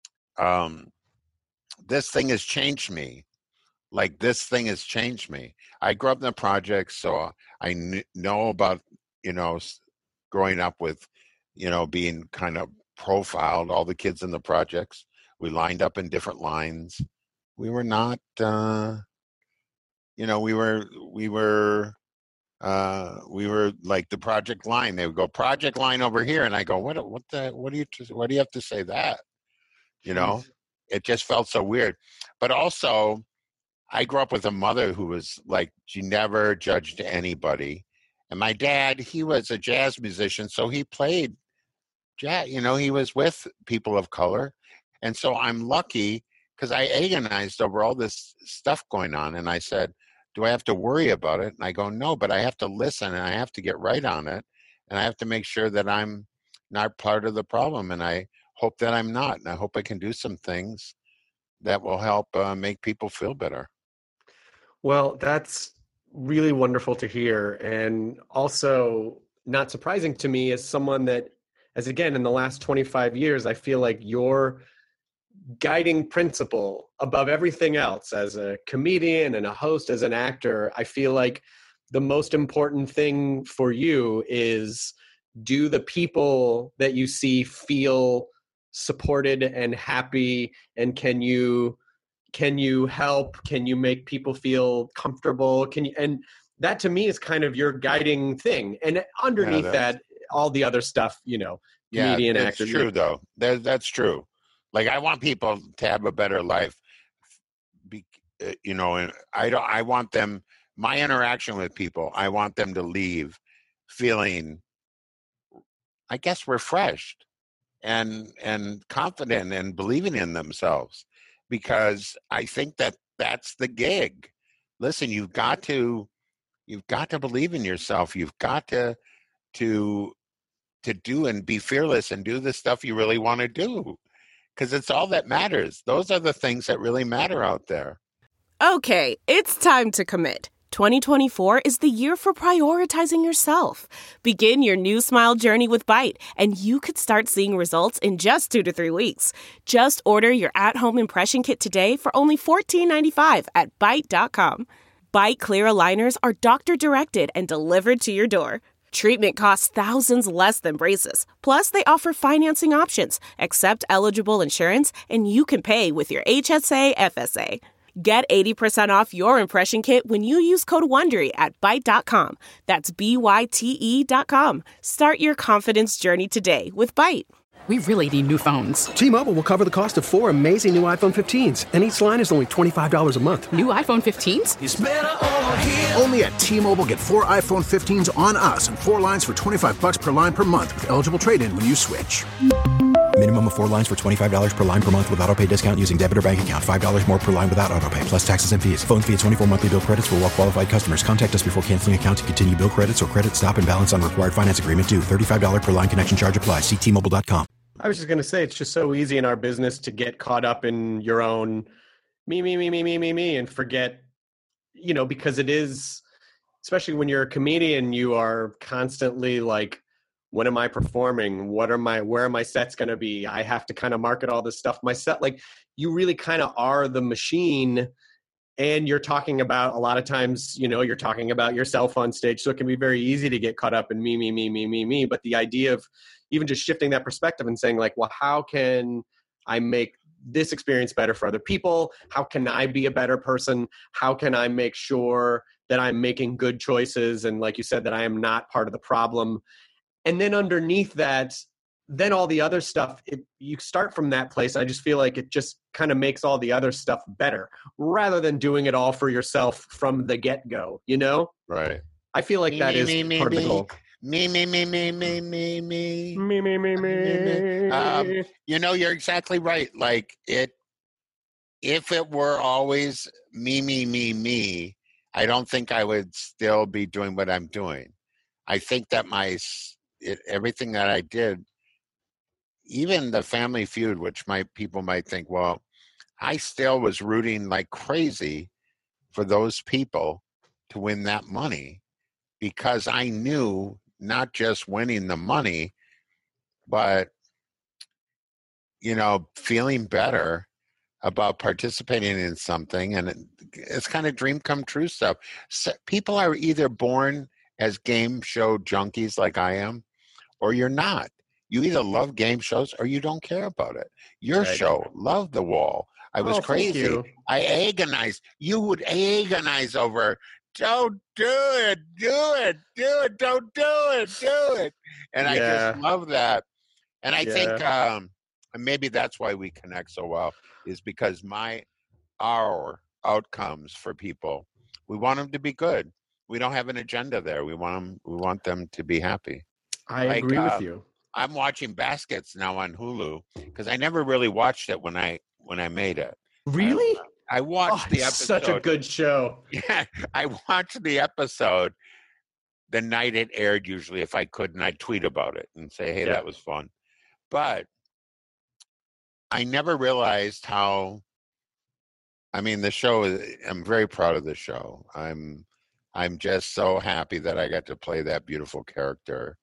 this thing has changed me. Like, this thing has changed me. I grew up in the projects, so I know about, growing up with, being kind of profiled, all the kids in the projects. We lined up in different lines. We were not, we were like the project line. They would go project line over here, and I go, what do you have to say that? It just felt so weird. But also, I grew up with a mother who was like, she never judged anybody. And my dad, he was a jazz musician, so he played jazz. He was with people of color. And so I'm lucky because I agonized over all this stuff going on. And I said, do I have to worry about it? And I go, no, but I have to listen and I have to get right on it. And I have to make sure that I'm not part of the problem. And I hope that I'm not. And I hope I can do some things that will help make people feel better. Well, that's really wonderful to hear. And also not surprising to me as someone that, as again, in the last 25 years, I feel like your guiding principle above everything else as a comedian and a host, as an actor, I feel like the most important thing for you is, do the people that you see feel supported and happy, and can you help, can you make people feel comfortable, and that to me is kind of your guiding thing, and underneath that all the other stuff, comedian, actor. That's true though. That's true. Like, I want people to have a better life, and I want them, my interaction with people, I want them to leave feeling, I guess, refreshed and confident and believing in themselves, because I think that that's the gig. Listen, you've got to believe in yourself. You've got to do and be fearless and do the stuff you really want to do. Because it's all that matters. Those are the things that really matter out there. Okay, it's time to commit. 2024 is the year for prioritizing yourself. Begin your new smile journey with Byte, and you could start seeing results in just 2 to 3 weeks. Just order your at-home impression kit today for only $14.95 at Byte.com. Byte Clear aligners are doctor-directed and delivered to your door. Treatment costs thousands less than braces. Plus, they offer financing options, accept eligible insurance, and you can pay with your HSA FSA. Get 80% off your impression kit when you use code WONDERY at Byte.com. That's BYTE.com. Start your confidence journey today with Byte. We really need new phones. T-Mobile will cover the cost of 4 amazing new iPhone 15s, and each line is only $25 a month. New iPhone 15s? It's better over here. Only at T-Mobile, get 4 iPhone 15s on us and 4 lines for $25 per line per month with eligible trade-in when you switch. Minimum of 4 lines for $25 per line per month with autopay discount using debit or bank account. $5 more per line without autopay, plus taxes and fees. Phone fee at 24 monthly bill credits for well-qualified customers. Contact us before canceling account to continue bill credits or credit stop and balance on required finance agreement due. $35 per line connection charge applies. See T-Mobile.com. I was just going to say, it's just so easy in our business to get caught up in your own me, and forget, because it is, especially when you're a comedian, you are constantly like, when am I performing? Where are my sets going to be? I have to kind of market all this stuff myself. Like, you really kind of are the machine, and you're talking about, a lot of times, you're talking about yourself on stage. So it can be very easy to get caught up in me. But the idea of even just shifting that perspective and saying like, well, how can I make this experience better for other people? How can I be a better person? How can I make sure that I'm making good choices? And like you said, that I am not part of the problem. And then underneath that, then all the other stuff, you start from that place. I just feel like it just kind of makes all the other stuff better rather than doing it all for yourself from the get-go, you know? Right. I feel like that is part of the goal. Me. You know, you're exactly right. Like if it were always me, I don't think I would still be doing what I'm doing. I think that everything that I did, even the Family Feud, which people might think, well, I still was rooting like crazy for those people to win that money because I knew not just winning the money, but, you know, feeling better about participating in something. And it's kind of dream come true stuff. So people are either born as game show junkies like I am, or you're not. You either love game shows or you don't care about it. Your show, Love the Wall. I was crazy. I agonized. You would agonize over, don't do it, don't do it. And I just love that. And I think maybe that's why we connect so well, is because our outcomes for people, we want them to be good. We don't have an agenda there. We want them to be happy. I agree with you. I'm watching Baskets now on Hulu because I never really watched it when I made it. Really? I watched the episode. Such a good show. Yeah, I watched the episode the night it aired. Usually, if I could, and I'd tweet about it and say, "Hey, that was fun." But I never realized how. I mean, the show is. I'm very proud of the show. I'm just so happy that I got to play that beautiful character.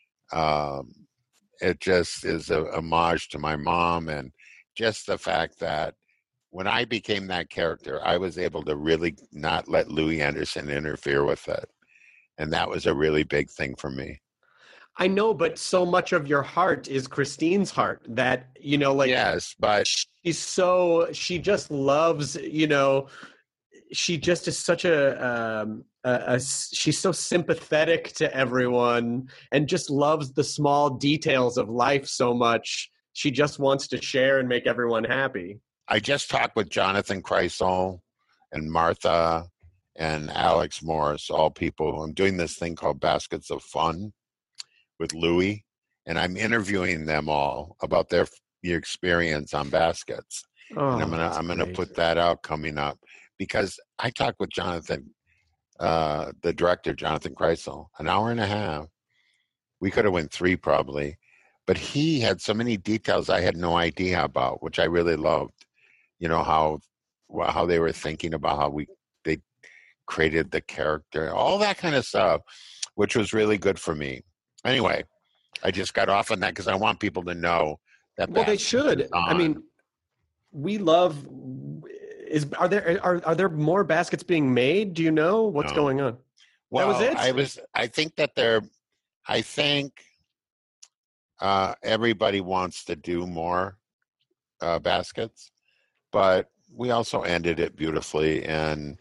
It just is a homage to my mom, and just the fact that when I became that character, I was able to really not let Louie Anderson interfere with it. And that was a really big thing for me. I know, but so much of your heart is Christine's heart that, you know, like, yes, but she just loves, you know, she just is such she's so sympathetic to everyone and just loves the small details of life so much. She just wants to share and make everyone happy. I just talked with Jonathan Kreisel and Martha and Alex Morris, all people. I'm doing this thing called Baskets of Fun with Louie, and I'm interviewing them all about their experience on Baskets. And I'm gonna put that out coming up because I talked with Jonathan, the director, Jonathan Kreisel, an hour and a half. We could have went 3 probably, but he had so many details I had no idea about, which I really loved. You know, how they were thinking about how they created the character, all that kind of stuff, which was really good for me. Anyway, I just got off on that because I want people to know that. Well, they should. I mean, we love. Are there more baskets being made? Do you know what's going on? Well, that was it. I think that I think everybody wants to do more baskets, but we also ended it beautifully, and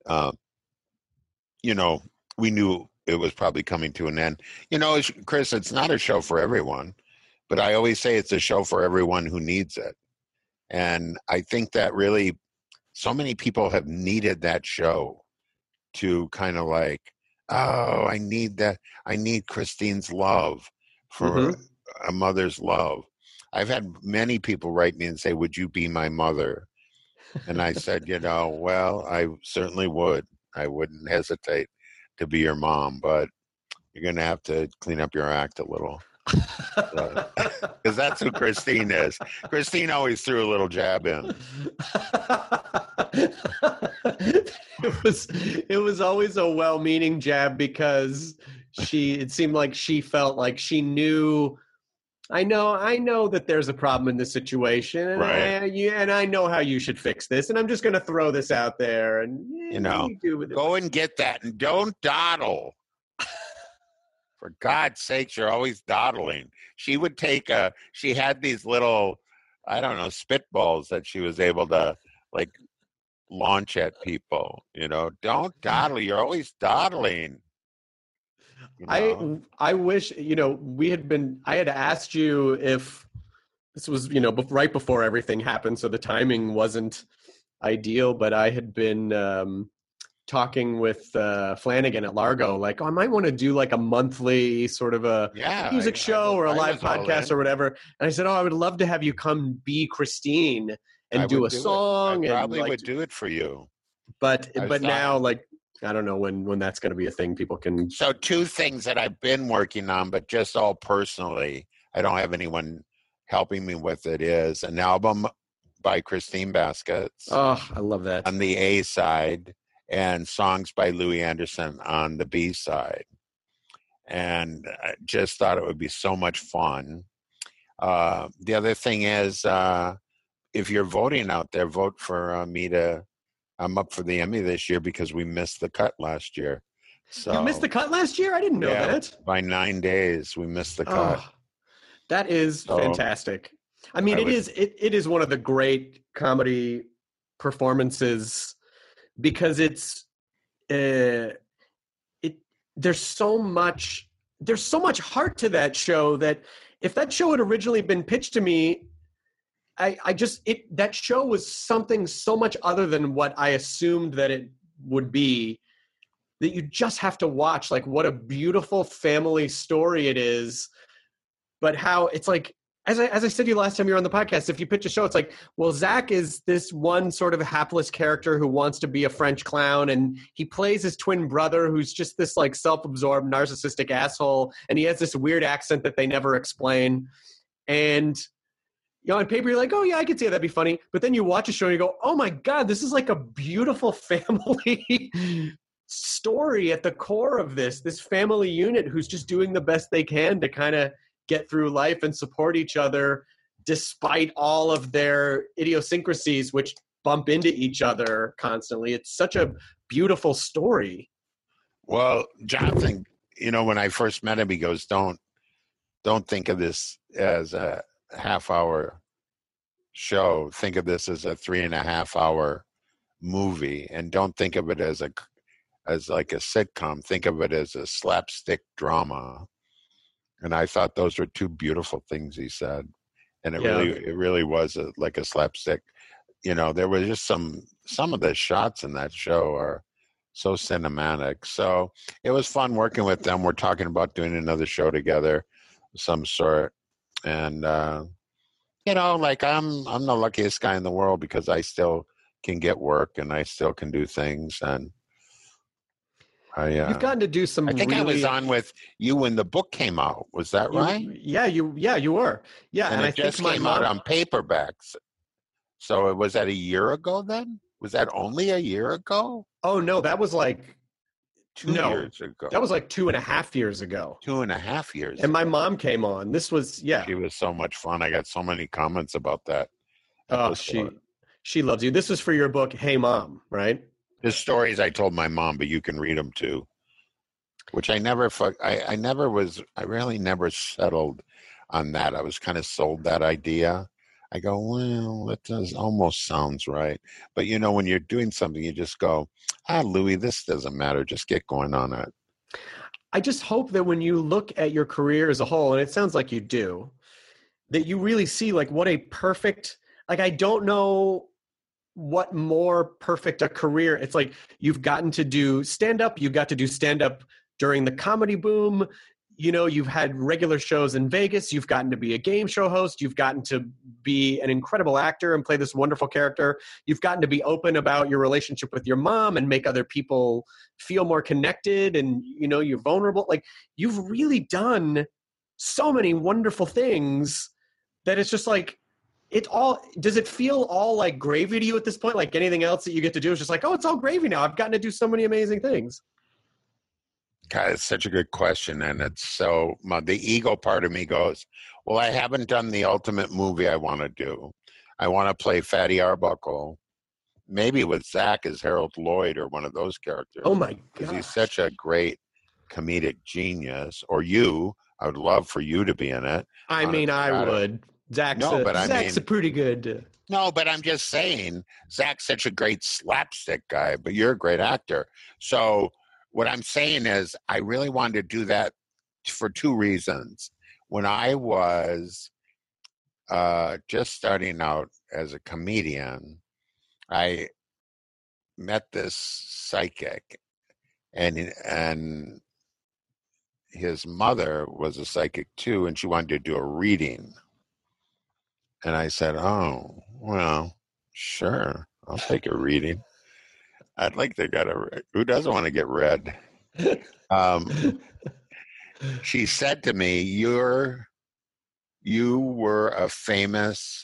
you know, we knew it was probably coming to an end. You know, Chris, it's not a show for everyone, but I always say it's a show for everyone who needs it. And I think that really so many people have needed that show to kind of like, oh, I need that. I need Christine's love for a mother's love. I've had many people write me and say, would you be my mother? And I said, you know, well, I certainly would. I wouldn't hesitate to be your mom, but you're going to have to clean up your act a little. Because that's who Christine is. Christine always threw a little jab in. It was always a well-meaning jab because it seemed like she felt like she knew. I know that there's a problem in this situation, and, right. and I know how you should fix this, and I'm just going to throw this out there, and you know, go and get that, and don't dawdle. For God's sakes, you're always dawdling. She would take she had these little I don't know, spitballs that she was able to like launch at people. Don't dawdle. You're always dawdling. I wish, I had asked you if this was, right before everything happened, so the timing wasn't ideal, but I had been talking with Flanagan at Largo, like, I might want to do like a monthly sort of a music show or a live podcast or whatever. And I said, I would love to have you come be Christine and do a song. I probably and would do it for you. But now, like, I don't know when that's going to be a thing people can. So 2 things that I've been working on, but just all personally, I don't have anyone helping me with it, is an album by Christine Baskets. Oh, I love that. On the A side, and songs by Louis Anderson on the B side. And I just thought it would be so much fun. The other thing is, if you're voting out there, vote for me to. I'm up for the Emmy this year because we missed the cut last year. So you missed the cut last year? I didn't know that. By 9 days, we missed the cut. That is fantastic. I mean, it is one of the great comedy performances because there's so much heart to that show that if that show had originally been pitched to me, that show was something so much other than what I assumed that it would be, that you just have to watch, like, what a beautiful family story it is, but how it's like, as I said to you last time you were on the podcast, if you pitch a show, it's like, well, Zach is this one sort of hapless character who wants to be a French clown, and he plays his twin brother who's just this like self-absorbed narcissistic asshole, and he has this weird accent that they never explain. And on paper you're like, oh yeah, I could see that'd be funny. But then you watch a show and you go, oh my God, this is like a beautiful family story at the core of this family unit who's just doing the best they can to kind of get through life and support each other despite all of their idiosyncrasies, which bump into each other constantly. It's such a beautiful story. Well, Jonathan, when I first met him, he goes, don't think of this as a half-hour show. Think of this as a 3.5-hour movie, and don't think of it as like a sitcom. Think of it as a slapstick drama. And I thought those were 2 beautiful things he said. And it really was like a slapstick. There was just some of the shots in that show are so cinematic. So it was fun working with them. We're talking about doing another show together of some sort. And, like I'm the luckiest guy in the world because I still can get work and I still can do things. And you've gotten to do some. I think I was on with you when the book came out. Was that right? You were. Yeah, and it just came out on paperbacks. So was that a year ago then? Was that only a year ago? Oh no, that was like 2 years ago. That was like 2.5 years ago. 2.5 years. And my mom came on. This was She was so much fun. I got so many comments about that. Oh, she loves you. This was for your book, Hey Mom, right? The stories I told my mom, but you can read them too. Which I really never settled on that. I was kind of sold that idea. I go, well, that almost sounds right. But when you're doing something, you just go, Louis, this doesn't matter. Just get going on it. I just hope that when you look at your career as a whole, and it sounds like you do, that you really see like what a perfect, like, I don't know what more perfect a career. It's like you've gotten to do stand-up. You got to do stand-up during the comedy boom. You've had regular shows in Vegas. You've gotten to be a game show host. You've gotten to be an incredible actor and play this wonderful character. You've gotten to be open about your relationship with your mom and make other people feel more connected. And, you're vulnerable. Like, you've really done so many wonderful things that it's just like, does it feel all like gravy to you at this point? Like anything else that you get to do is just like, oh, it's all gravy now. I've gotten to do so many amazing things. God, it's such a good question. And it's so, the ego part of me goes, well, I haven't done the ultimate movie I want to do. I want to play Fatty Arbuckle, maybe with Zach as Harold Lloyd or one of those characters. Oh my God. Because he's such a great comedic genius. Or I would love for you to be in it. I would. Zach's a pretty good. No, but I'm just saying, Zach's such a great slapstick guy, but you're a great actor. So what I'm saying is, I really wanted to do that for two reasons. When I was just starting out as a comedian, I met this psychic, and his mother was a psychic too, and she wanted to do a reading. And I said, oh, well, sure, I'll take a reading. I'd like to get who doesn't want to get read? She said to me, you were a famous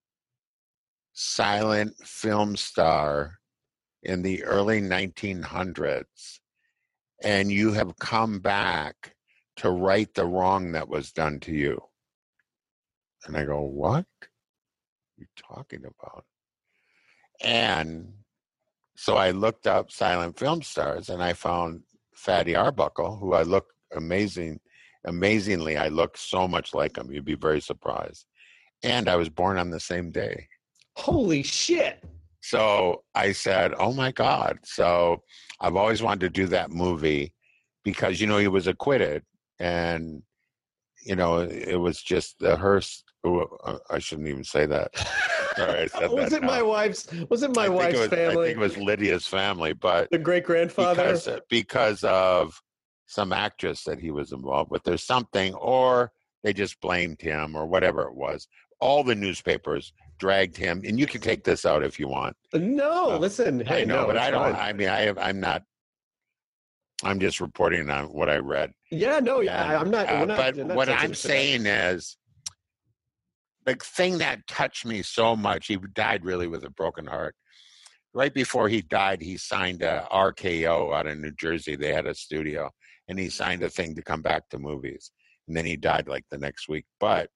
silent film star in the early 1900s, and you have come back to right the wrong that was done to you. And I go, what are you talking about? And so I looked up silent film stars, and I found Fatty Arbuckle, who I look amazingly, I look so much like him. You'd be very surprised. And I was born on the same day. Holy shit. So I said, oh my God. So I've always wanted to do that movie because, he was acquitted. And, it was just the Hearst. I shouldn't even say that. Sorry, I said was that it my wife's family? I think it was Lydia's family, but the great grandfather, because of some actress that he was involved with. There's something, or they just blamed him, or whatever it was. All the newspapers dragged him, and you can take this out if you want. No, listen. Hey, I know, no, but I don't. Fine. I mean, I'm not. I'm just reporting on what I read. Yeah, no, yeah, I'm not. But what I'm saying is, the thing that touched me so much, he died really with a broken heart. Right before he died, he signed a RKO out in New Jersey. They had a studio, and he signed a thing to come back to movies. And then he died like the next week. But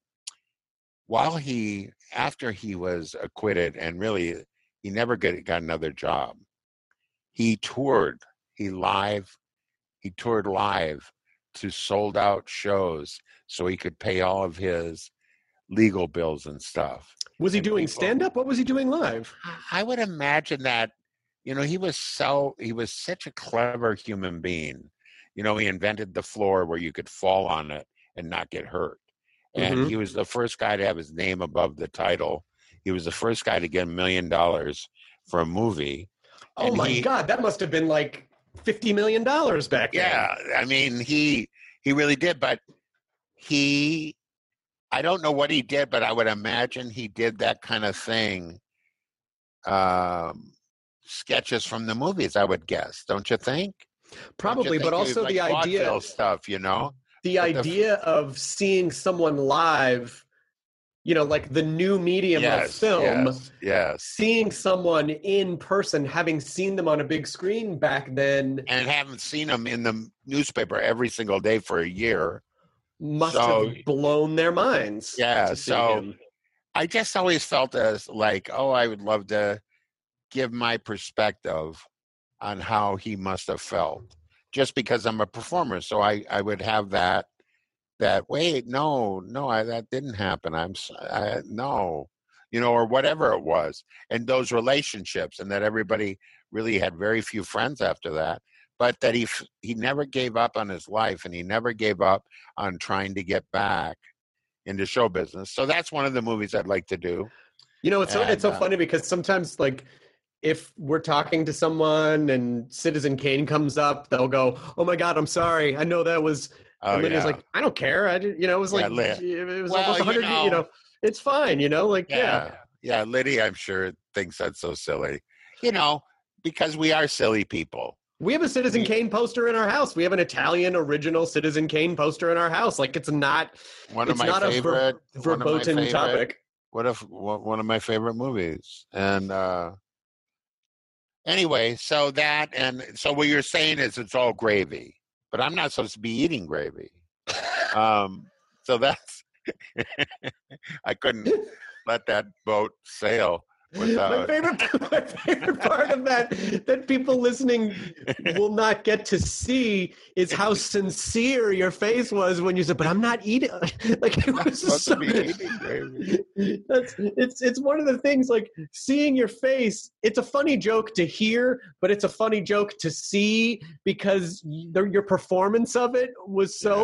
after he was acquitted, and really he never got another job, he toured. He toured live to sold out shows so he could pay all of his legal bills and stuff. Was he doing stand-up? What was he doing live? I would imagine that, he was such a clever human being. He invented the floor where you could fall on it and not get hurt. And he was the first guy to have his name above the title. He was the first guy to get $1 million for a movie. Oh my God, that must have been like $50 million back then. Yeah, I mean, he really did, but I don't know what he did, but I would imagine he did that kind of thing, sketches from the movies, I would guess. Don't you think? Probably, but also the idea stuff, the idea of seeing someone live, like the new medium of film, seeing someone in person, having seen them on a big screen back then. And haven't seen them in the newspaper every single day for a year. Must have blown their minds. Yeah, so I just always felt as like, I would love to give my perspective on how he must have felt, just because I'm a performer. So I would have that wait, no, that didn't happen. No, or whatever it was, and those relationships, and that everybody really had very few friends after that. But that he never gave up on his life, and he never gave up on trying to get back into show business. So that's one of the movies I'd like to do. It's so funny because sometimes, like, if we're talking to someone and Citizen Kane comes up, they'll go, "Oh my God, I'm sorry. I know that was." And Lydia's like, "I don't care. It was like it was almost 100. It's fine. Yeah. Lydia, I'm sure thinks that's so silly. Because we are silly people. We have a Citizen Kane poster in our house. We have an Italian original Citizen Kane poster in our house. Like, it's not a verboten topic. One of my favorite movies. And anyway, so what you're saying is it's all gravy, but I'm not supposed to be eating gravy. So that's I couldn't let that boat sail. without. My favorite part of that people listening will not get to see is how sincere your face was when you said, "But I'm not eating." Like it was so. It's one of the things. Like seeing your face. It's a funny joke to hear, but it's a funny joke to see because your performance of it was so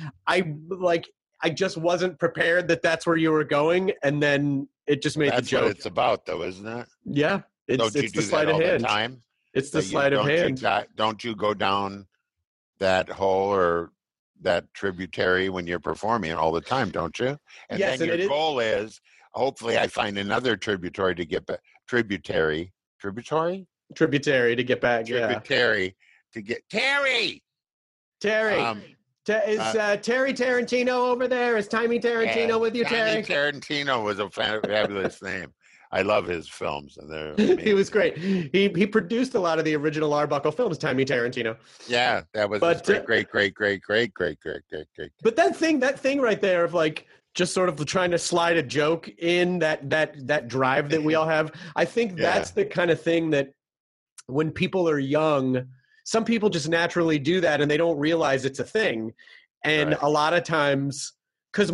I just wasn't prepared that that's where you were going, and then it just made the joke. That's what it's about, though, isn't it? Yeah, it's the sleight of hand. Time? It's the sleight of hand. Don't you go down that hole or that tributary when you're performing all the time, don't you? And yes, then your goal is, hopefully I find another tributary to get back. Tributary to get back. Tributary to get Terry. Is Terry Tarantino over there? Is Timmy Tarantino with you, Terry? Timmy Tarantino was a fabulous name. I love his films, and they're he was great. He produced a lot of the original Arbuckle films, Timmy Tarantino. Yeah, that was great. But that thing right there of like just sort of trying to slide a joke in that drive that we all have. I think that's the kind of thing that when people are young, some people just naturally do that and they don't realize it's a thing. And a lot of times, because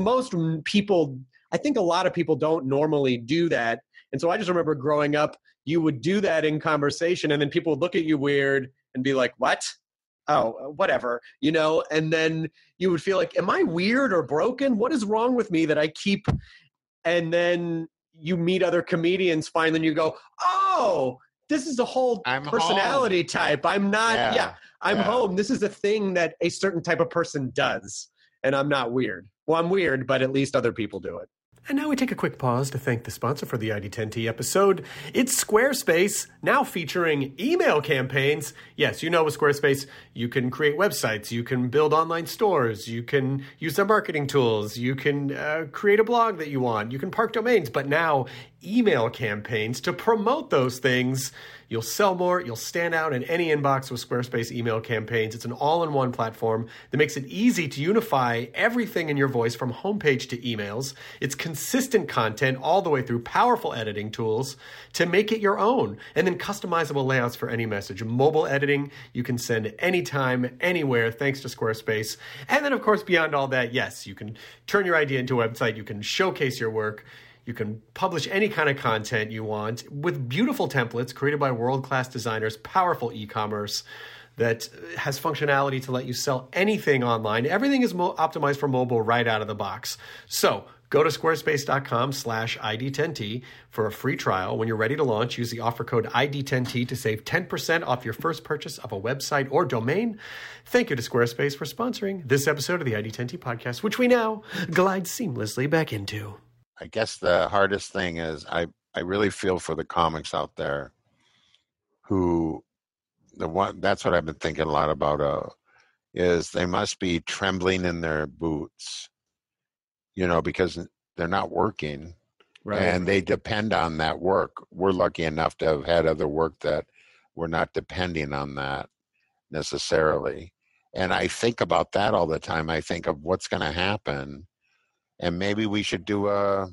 I think a lot of people don't normally do that. And so I just remember growing up, you would do that in conversation and then people would look at you weird and be like, what? Oh, whatever, and then you would feel like, am I weird or broken? What is wrong with me that I keep? And then you meet other comedians finally and you go, oh, this is a whole personality type. I'm not, I'm home. This is a thing that a certain type of person does. And I'm not weird. Well, I'm weird, but at least other people do it. And now we take a quick pause to thank the sponsor for the ID10T episode. It's Squarespace, now featuring email campaigns. Yes, with Squarespace, you can create websites, you can build online stores, you can use their marketing tools, you can create a blog that you want, you can park domains, but now email campaigns to promote those things. You'll sell more. You'll stand out in any inbox with Squarespace email campaigns. It's an all-in-one platform that makes it easy to unify everything in your voice from homepage to emails. It's consistent content all the way through powerful editing tools to make it your own, and then customizable layouts for any message. Mobile editing you can send anytime, anywhere, thanks to Squarespace. And then, of course, beyond all that, yes, you can turn your idea into a website. You can showcase your work. You can publish any kind of content you want with beautiful templates created by world-class designers, powerful e-commerce that has functionality to let you sell anything online. Everything is optimized for mobile right out of the box. So go to squarespace.com/ID10T for a free trial. When you're ready to launch, use the offer code ID10T to save 10% off your first purchase of a website or domain. Thank you to Squarespace for sponsoring this episode of the ID10T podcast, which we now glide seamlessly back into. I guess the hardest thing is I really feel for the comics out there that's what I've been thinking a lot about is they must be trembling in their boots, because they're not working and they depend on that work. We're lucky enough to have had other work that we're not depending on that necessarily. And I think about that all the time. I think of what's going to happen. And maybe we should do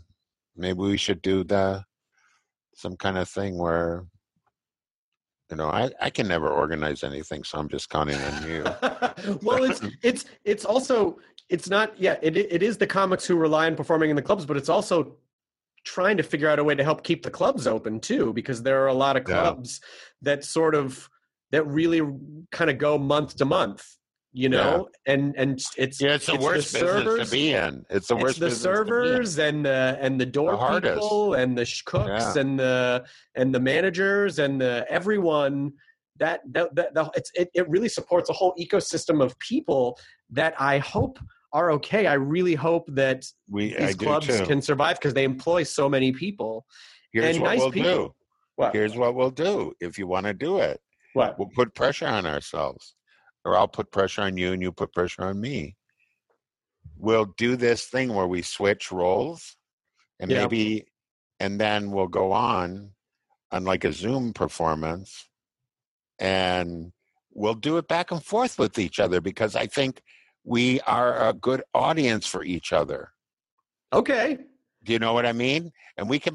some kind of thing where, I can never organize anything, so I'm just counting on you. Well, it's also, it's not, it is the comics who rely on performing in the clubs, but it's also trying to figure out a way to help keep the clubs open too, because there are a lot of clubs that really kind of go month to month. And it's the worst business to be in. It's the worst business to be in. The servers and the door people and the cooks and the managers and everyone it really supports a whole ecosystem of people that I hope are okay. I really hope that these clubs can survive because they employ so many people. Here's what we'll do. Here's what we'll do if you want to do it. What? We'll put pressure on ourselves. Or I'll put pressure on you and you put pressure on me. We'll do this thing where we switch roles and and then we'll go on like a Zoom performance and we'll do it back and forth with each other because I think we are a good audience for each other. Okay. Do you know what I mean? And we can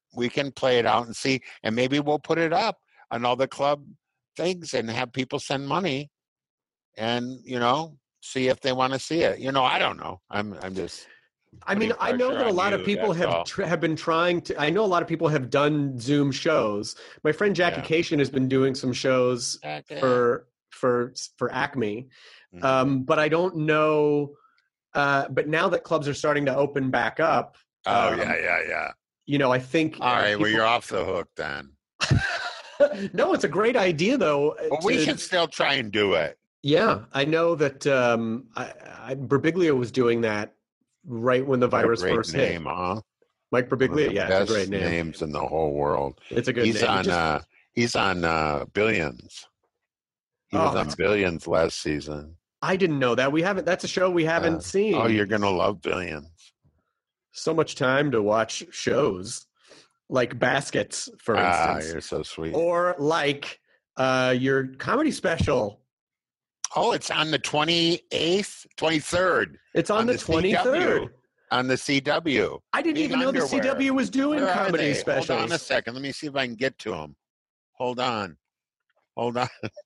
we can play it out and see, and maybe we'll put it up on all the club things and have people send money, and see if they want to see it. I don't know. I'm just. I mean, I know that a lot of people have been trying to. I know a lot of people have done Zoom shows. My friend Jackie Cation has been doing some shows for Acme, but I don't know. But now that clubs are starting to open back up, yeah. I think. All right, well, you're off the hook then. No, it's a great idea, though. Well, we should still try and do it. Yeah, I know that Birbiglia was doing that right when the virus first hit. Huh? Mike Birbiglia, Best it's a great name. Names in the whole world. It's a good name. He's on Billions. He was on Billions last season. I didn't know that. We haven't. That's a show we haven't seen. Oh, you're gonna love Billions. So much time to watch shows like Baskets, for instance. You're so sweet. Or like your comedy special. Oh, it's on the 28th, 23rd. It's on the 23rd. On the CW. I didn't even know the CW was doing comedy specials. Hold on a second. Let me see if I can get to them. Hold on. Hold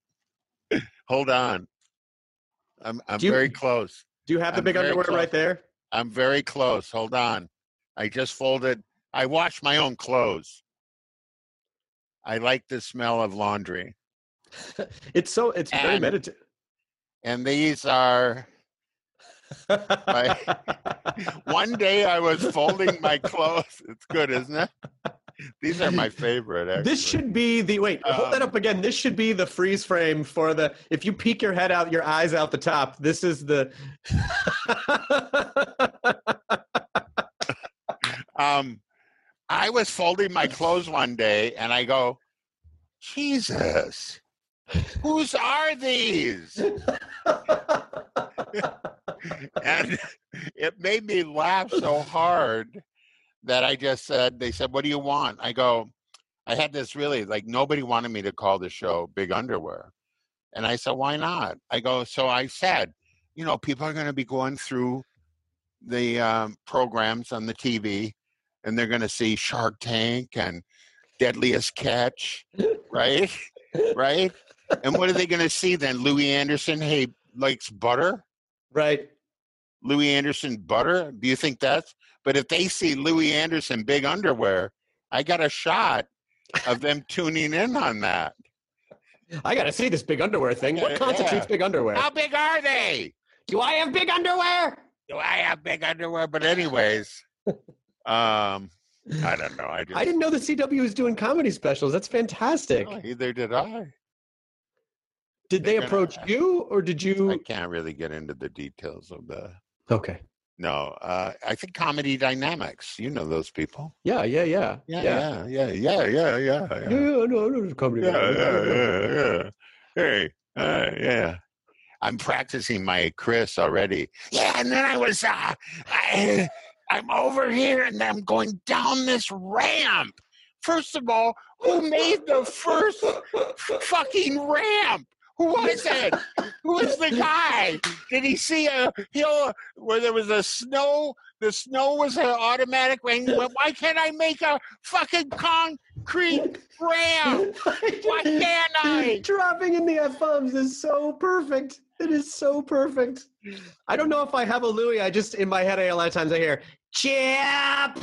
on. I'm very close. Do you have the big underwear right there? I'm very close. Hold on. I just folded. I wash my own clothes. I like the smell of laundry. It's very meditative. And these are one day I was folding my clothes. It's good, isn't it? These are my favorite. Actually. This should be hold that up again. This should be the freeze frame for if you peek your head out, your eyes out the top. This is the. I was folding my clothes one day and I go, Jesus, whose are these? And it made me laugh so hard that I just said, they said, what do you want? I go, I had this really, nobody wanted me to call the show Big Underwear. And I said, why not? I go, so I said, people are going to be going through the programs on the TV and they're going to see Shark Tank and Deadliest Catch, right? Right? And what are they going to see then? Louis Anderson, likes butter? Right. Louis Anderson butter? Do you think that's? But if they see Louis Anderson Big Underwear, I got a shot of them tuning in on that. I got to see this Big Underwear thing. What constitutes Big Underwear? How big are they? Do I have big underwear? But anyways, I don't know. I didn't know the CW was doing comedy specials. That's fantastic. Oh, either did I. Did they approach you, or did you? I can't really get into the details of the. Okay. No, I think Comedy Dynamics. You know those people. Yeah. Yeah. No, comedy. Yeah. Hey, yeah. I'm practicing my Chris already. Yeah, and then I was, I'm over here and I'm going down this ramp. First of all, who made the first fucking ramp? Who was it? Who was the guy? Did he see a hill where there was a snow? The snow was an automatic rain. Why can't I make a fucking concrete ramp? Why can't I? Dropping in the F-bombs is so perfect. It is so perfect. I don't know if I have a Louis. I just, in my head, a lot of times I hear, Chip.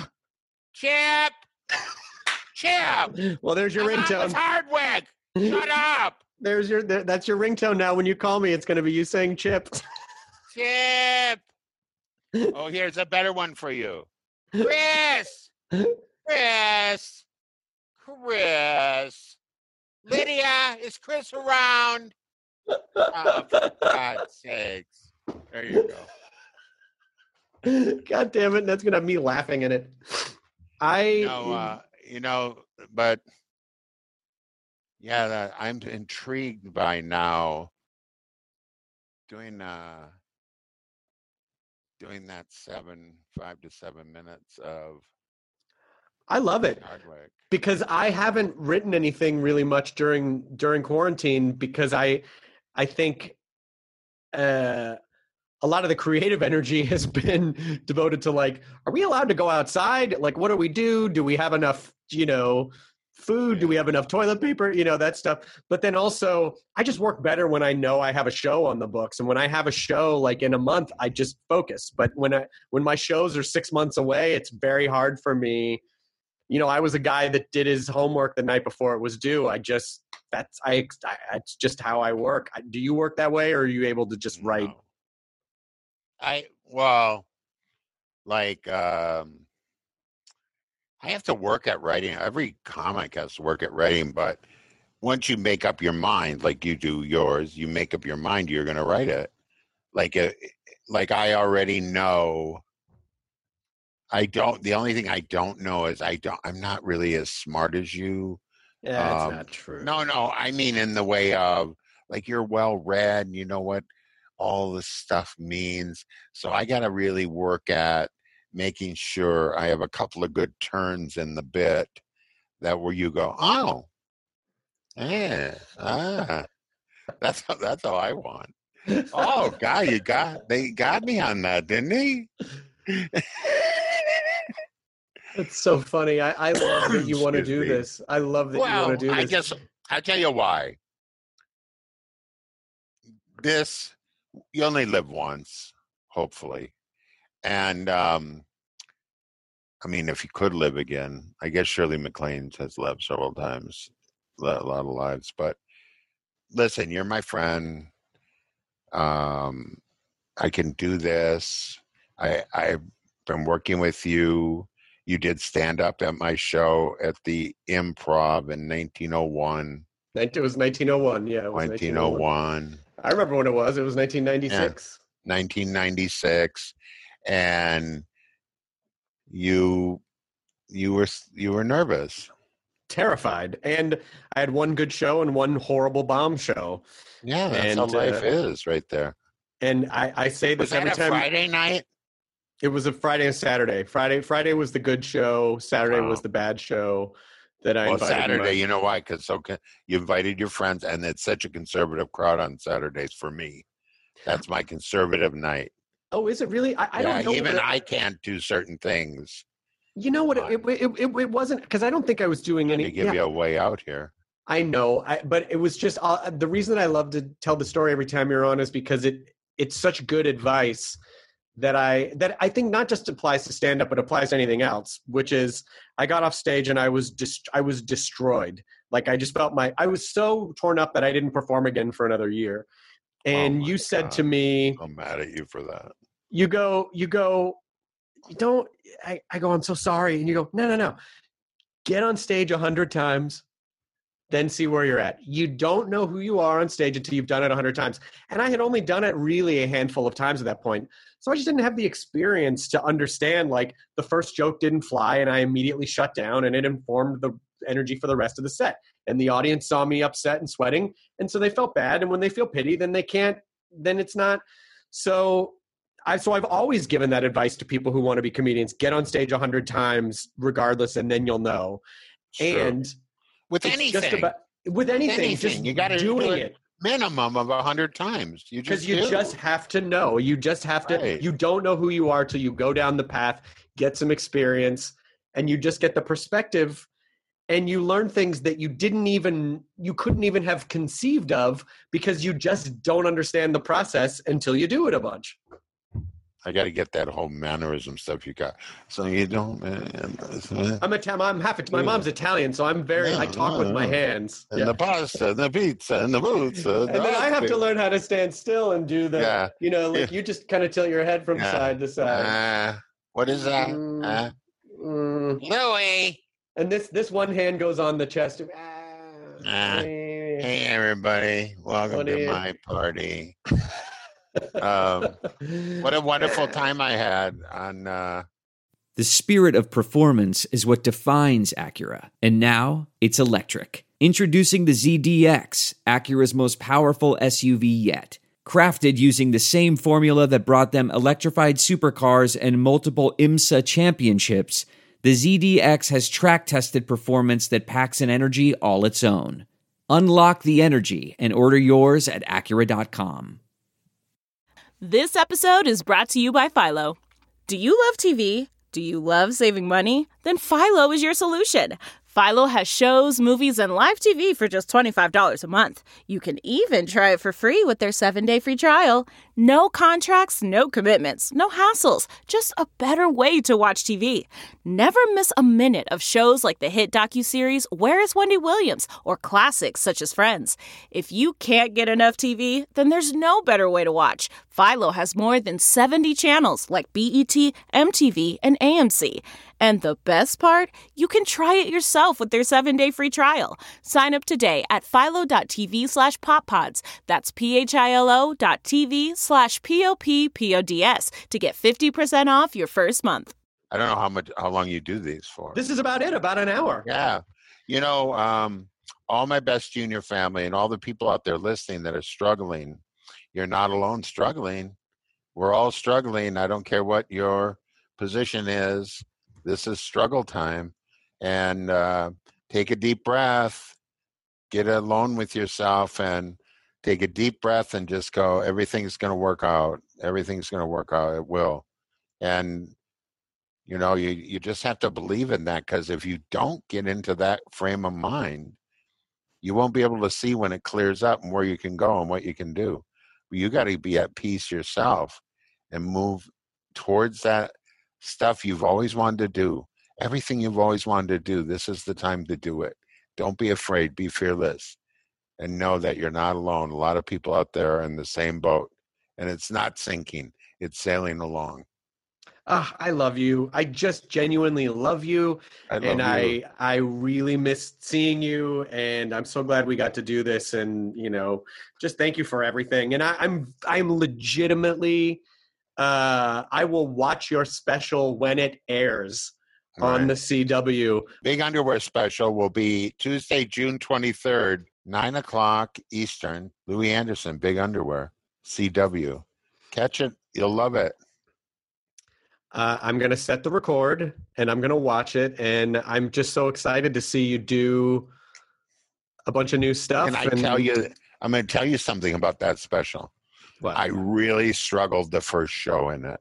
Well, there's your ringtone. Hardwick. Shut up. That's your ringtone now. When you call me, it's going to be you saying Chip. Chip. Oh, here's a better one for you. Chris. Lydia, is Chris around? Oh, for God's sakes. There you go. God damn it. That's going to have me laughing in it. But yeah, I'm intrigued by now doing that 5 to 7 minutes of. I love it because I haven't written anything really much during quarantine because I think a lot of the creative energy has been devoted to like, are we allowed to go outside? Like, what do we do? Do we have enough, food? Do we have enough toilet paper? That stuff. But then also, I just work better when I know I have a show on the books. And when I have a show like in a month, I just focus. But when my shows are 6 months away, it's very hard for me. I was a guy that did his homework the night before it was due. That's just how I work. Do you work that way, or are you able to just write? I have to work at writing. Every comic has to work at writing, but once you make up your mind, like you do yours, you make up your mind you're going to write it. Like I already know. The only thing I don't know is I'm not really as smart as you. Yeah, that's not true. No, I mean in the way of like you're well read and you know what all this stuff means. So I got to really work at making sure I have a couple of good turns in the bit that where you go, oh, yeah, that's how I want. Oh God, they got me on that, didn't they? It's so funny. I love that you want to do this. I love that you want to do this. I guess I'll tell you why. This, you only live once, hopefully. And, if you could live again, I guess Shirley MacLaine has lived several times, a lot of lives. But listen, you're my friend. I can do this. I've been working with you. You did stand up at my show at the Improv in 1901. It was 1901, yeah. It was 1901. I remember when it was. It was 1996. Yeah, 1996. And you were nervous. Terrified. And I had one good show and one horrible bomb show. Yeah, that's how life is right there. And I say this every time. Friday night? It was a Friday and Saturday. Friday was the good show. Saturday was the bad show that I invited. Saturday, you know why? Because you invited your friends, and it's such a conservative crowd on Saturdays for me. That's my conservative night. Oh, is it really? I don't know. Even I can't do certain things. You know what? It wasn't because I don't think I was doing any. To give you a way out here. I know, but it was just the reason that I love to tell the story every time you're on is because it's such good advice that I think not just applies to stand up, but applies to anything else, which is I got off stage and I was destroyed. Like I just felt I was so torn up that I didn't perform again for another year. And you said to me, I'm mad at you for that. You go, I go, I'm so sorry. And you go, no. Get on stage 100 times, then see where you're at. You don't know who you are on stage until you've done it 100 times. And I had only done it really a handful of times at that point. So I just didn't have the experience to understand, like, the first joke didn't fly and I immediately shut down, and it informed the energy for the rest of the set. And the audience saw me upset and sweating, and so they felt bad. And when they feel pity, then it's not. So I've always given that advice to people who want to be comedians. Get on stage 100 times regardless, and then you'll know. Sure. And with anything, just you got to doing it. Minimum of 100 times. Because you just have to know. You just have to. Right. You don't know who you are till you go down the path, get some experience, and you just get the perspective, and you learn things that you couldn't even have conceived of because you just don't understand the process until you do it a bunch. I got to get that whole mannerism stuff you got. So you don't. I'm happy. My mom's Italian, so I'm very. I talk with my hands. And the pasta, and the pizza, and the boots. And then I have to learn how to stand still and do the. Yeah. You just kind of tilt your head from side to side. What is that? Louie. And this one hand goes on the chest. Hey everybody, welcome to my party. What a wonderful time I had on The spirit of performance is what defines Acura, and now it's electric. Introducing the ZDX, Acura's most powerful SUV yet. Crafted using the same formula that brought them electrified supercars and multiple IMSA championships, the ZDX has track-tested performance that packs an energy all its own. Unlock the energy and order yours at Acura.com. This episode is brought to you by Philo. Do you love TV? Do you love saving money? Then Philo is your solution. Philo has shows, movies, and live TV for just $25 a month. You can even try it for free with their 7-day free trial. No contracts, no commitments, no hassles. Just a better way to watch TV. Never miss a minute of shows like the hit docuseries Where is Wendy Williams? Or classics such as Friends. If you can't get enough TV, then there's no better way to watch. Philo has more than 70 channels like BET, MTV, and AMC. And the best part? You can try it yourself with their 7-day free trial. Sign up today at philo.tv/poppods. That's philo.tv/POPPODS to get 50% off your first month. I don't know how long you do these for. This is about it, about an hour. Yeah. You know, all my best junior family and all the people out there listening that are struggling, you're not alone struggling. We're all struggling. I don't care what your position is. This is struggle time. And take a deep breath, get alone with yourself and take a deep breath and just go, everything's going to work out. Everything's going to work out. It will. And, you know, you just have to believe in that, because if you don't get into that frame of mind, you won't be able to see when it clears up and where you can go and what you can do. You got to be at peace yourself and move towards that stuff you've always wanted to do. Everything you've always wanted to do, this is the time to do it. Don't be afraid. Be fearless. And know that you're not alone. A lot of people out there are in the same boat. And it's not sinking. It's sailing along. I love you. I just genuinely love you. I really missed seeing you. And I'm so glad we got to do this. And, you know, just thank you for everything. And I'm legitimately... I will watch your special when it airs on the CW. Big Underwear special will be Tuesday, June 23rd, 9 o'clock Eastern. Louie Anderson, Big Underwear, CW. Catch it. You'll love it. I'm going to set the record and I'm going to watch it. And I'm just so excited to see you do a bunch of new stuff. I'm going to tell you something about that special. What? I really struggled the first show in it.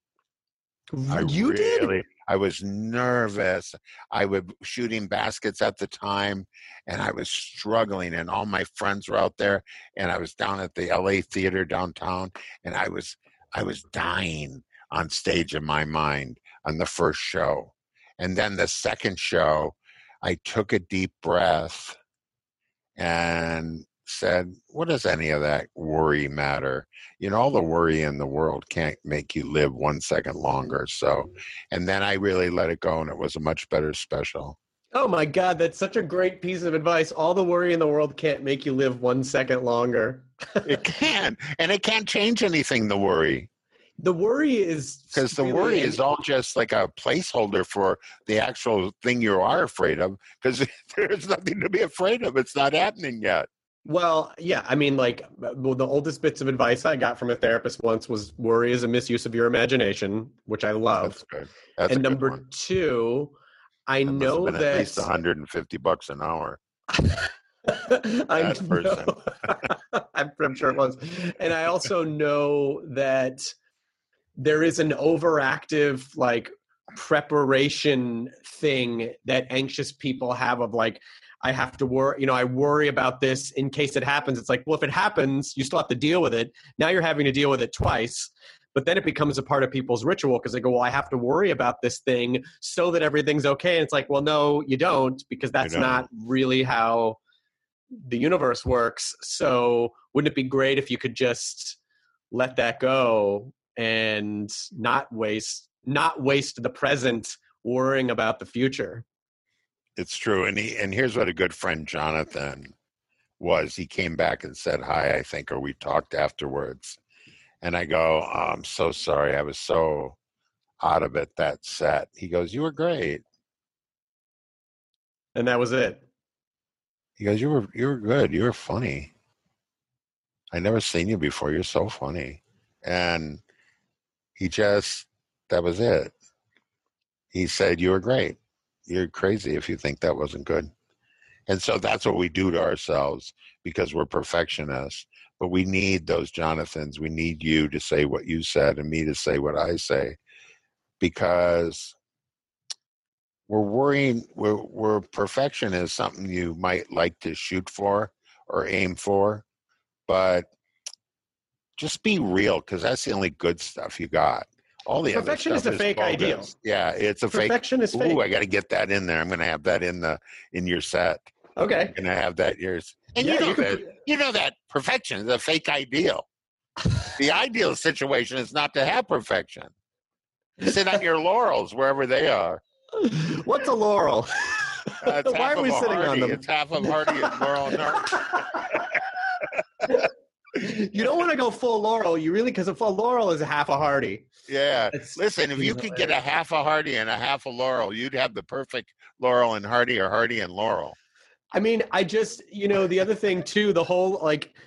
You did? I was nervous. I was shooting baskets at the time, and I was struggling, and all my friends were out there, and I was down at the LA Theater downtown, and I was dying on stage in my mind on the first show. And then the second show, I took a deep breath and said, what does any of that worry matter? You know, all the worry in the world can't make you live 1 second longer. So, and then I really let it go, and it was a much better special. Oh my God, that's such a great piece of advice. All the worry in the world can't make you live 1 second longer. It can, and it can't change anything, the worry. The worry is... Because the worry is all just like a placeholder for the actual thing you are afraid of, because there's nothing to be afraid of. It's not happening yet. Well, yeah, I mean, like, the oldest bits of advice I got from a therapist once was worry is a misuse of your imagination, which I love. That's good. That's and a good number one. two, I That know must have that... been at least $150 an hour. I person. I'm sure it was. And I also know that there is an overactive, like, preparation thing that anxious people have of, like, I have to worry, I worry about this in case it happens. It's like, well, if it happens, you still have to deal with it. Now you're having to deal with it twice. But then it becomes a part of people's ritual because they go, well, I have to worry about this thing so that everything's okay. And it's like, well, no, you don't, because that's not really how the universe works. So wouldn't it be great if you could just let that go and not waste the present worrying about the future? It's true. And here's what a good friend Jonathan was. He came back and said hi, I think, or we talked afterwards. And I go, oh, I'm so sorry. I was so out of it that set. He goes, you were great. And that was it. He goes, you were good. You were funny. I never seen you before. You're so funny. And that was it. He said, you were great. You're crazy if you think that wasn't good. And so that's what we do to ourselves because we're perfectionists. But we need those Jonathans. We need you to say what you said and me to say what I say, because we're worrying. We're perfection is something you might like to shoot for or aim for, but just be real, because that's the only good stuff you got. All the perfection other stuff is a fake bogus. ideal. Yeah, it's a perfection fake. is fake. Ooh, I got to get that in there. I'm going to have that in your set. Okay. I'm going to have that yours. And Yeah, you know that perfection is a fake ideal. The ideal situation is not to have perfection. You sit on your laurels wherever they are. What's a laurel? Why are we sitting on them? It's half of Hardy and Laurel and Hardy. You don't want to go full laurel. You really, because a full laurel is a half a Hardy. Yeah. Listen, if you could get a half a Hardy and a half a Laurel, you'd have the perfect Laurel and Hardy or Hardy and Laurel. I mean, I just, the other thing too, the whole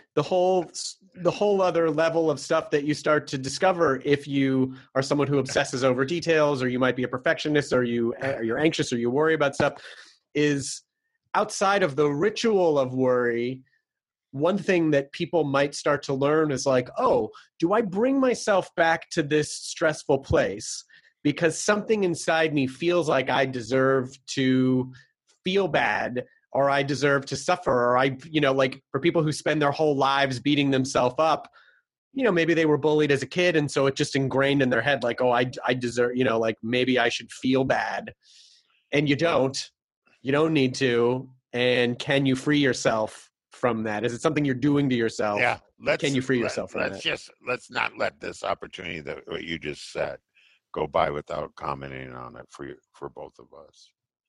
other level of stuff that you start to discover if you are someone who obsesses over details, or you might be a perfectionist, or you're anxious, or you worry about stuff, is outside of the ritual of worry. One thing that people might start to learn is like, oh, do I bring myself back to this stressful place because something inside me feels like I deserve to feel bad, or I deserve to suffer, or like for people who spend their whole lives beating themselves up, maybe they were bullied as a kid, and so it just ingrained in their head, like, oh, I deserve, like maybe I should feel bad. And you don't need to. And can you free yourself from that? Is it something you're doing to yourself? Yeah. Can you free yourself from that? Let's not let this opportunity that what you just said go by without commenting on it for both of us.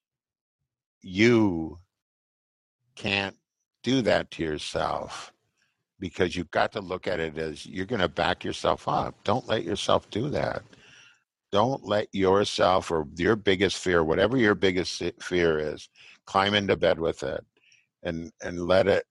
You can't do that to yourself, because you've got to look at it as you're going to back yourself up. Don't let yourself do that. Don't let yourself or your biggest fear, whatever your biggest fear is, climb into bed with it and let it,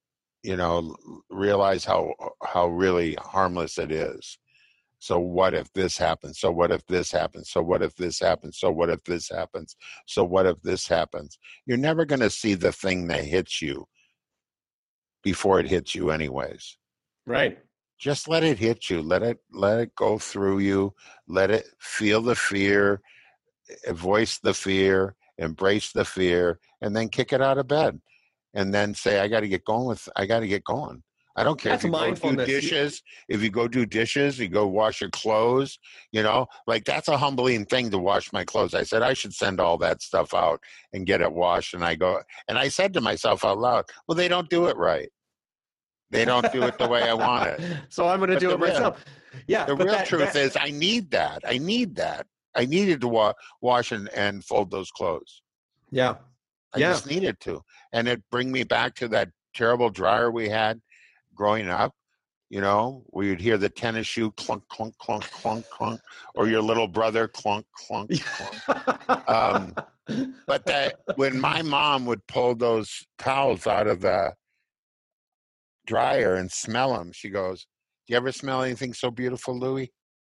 realize how really harmless it is. So what if this happens? So what if this happens? So what if this happens? So what if this happens? So what if this happens? You're never going to see the thing that hits you before it hits you anyways. Right. Just let it hit you. Let it go through you. Let it feel the fear, voice the fear, embrace the fear, and then kick it out of bed. And then say, I got to get going. I don't care if you go do dishes. If you go do dishes, you go wash your clothes, like that's a humbling thing to wash my clothes. I said I should send all that stuff out and get it washed. And I said to myself out loud, well, they don't do it right. They don't do it the way I want it. So I'm going to do it myself. Yeah. The real truth is I need that. I needed to wash and fold those clothes. Yeah. I just needed to. And it bring me back to that terrible dryer we had growing up. We would hear the tennis shoe clunk, clunk, clunk, clunk, clunk, or your little brother clunk, clunk, clunk. But that when my mom would pull those towels out of the dryer and smell them, she goes, "Do you ever smell anything so beautiful, Louie?"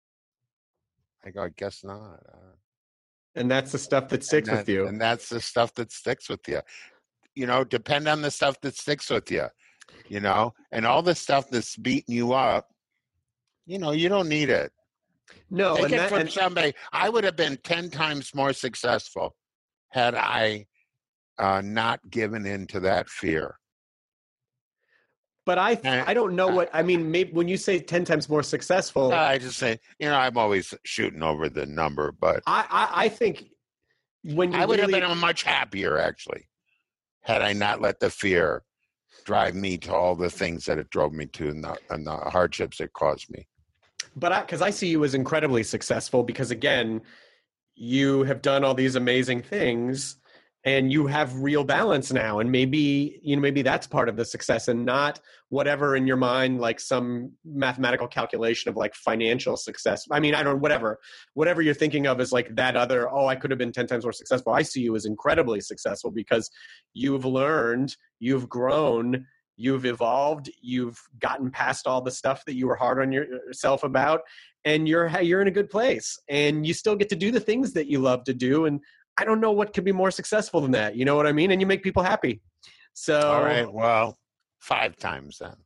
I go, "I guess not." And that's the stuff that sticks with you. And that's the stuff that sticks with you. Depend on the stuff that sticks with you. And all the stuff that's beating you up, you don't need it. No. Take it from somebody. I would have been 10 times more successful had I not given in to that fear. But I don't know what, I mean, maybe when you say 10 times more successful. I just say, I'm always shooting over the number, but. I think when you I would have been much happier, actually, had I not let the fear drive me to all the things that it drove me to and the hardships it caused me. But because I see you as incredibly successful, because again, you have done all these amazing things and you have real balance now. And maybe that's part of the success, and not whatever in your mind, like some mathematical calculation of like financial success. I mean, whatever you're thinking of is like that other, I could have been 10 times more successful. I see you as incredibly successful because you've learned, you've grown, you've evolved, you've gotten past all the stuff that you were hard on yourself about, and you're in a good place, and you still get to do the things that you love to do. And I don't know what could be more successful than that. You know what I mean? And you make people happy. So, all right. Well, 5 times then.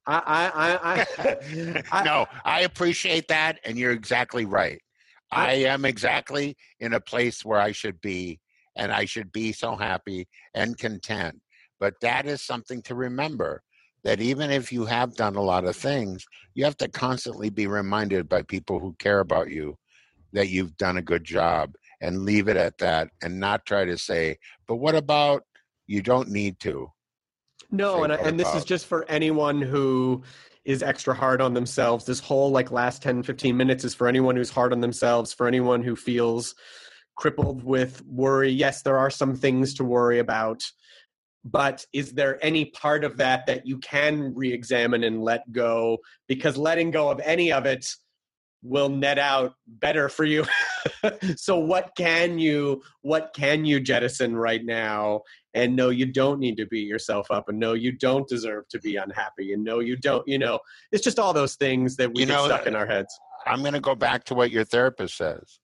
I No, I appreciate that, and you're exactly right. I am exactly in a place where I should be, and I should be so happy and content. But that is something to remember, that even if you have done a lot of things, you have to constantly be reminded by people who care about you that you've done a good job, and leave it at that, and not try to say, but what about, you don't need to. No, and this is just for anyone who is extra hard on themselves. This whole last 10, 15 minutes is for anyone who's hard on themselves, for anyone who feels crippled with worry. Yes, there are some things to worry about, but is there any part of that you can re-examine and let go? Because letting go of any of it will net out better for you. So what can you jettison right now? And no, you don't need to beat yourself up, and no, you don't deserve to be unhappy, and no, you don't, it's just all those things that we get stuck in our heads. I'm going to go back to what your therapist says.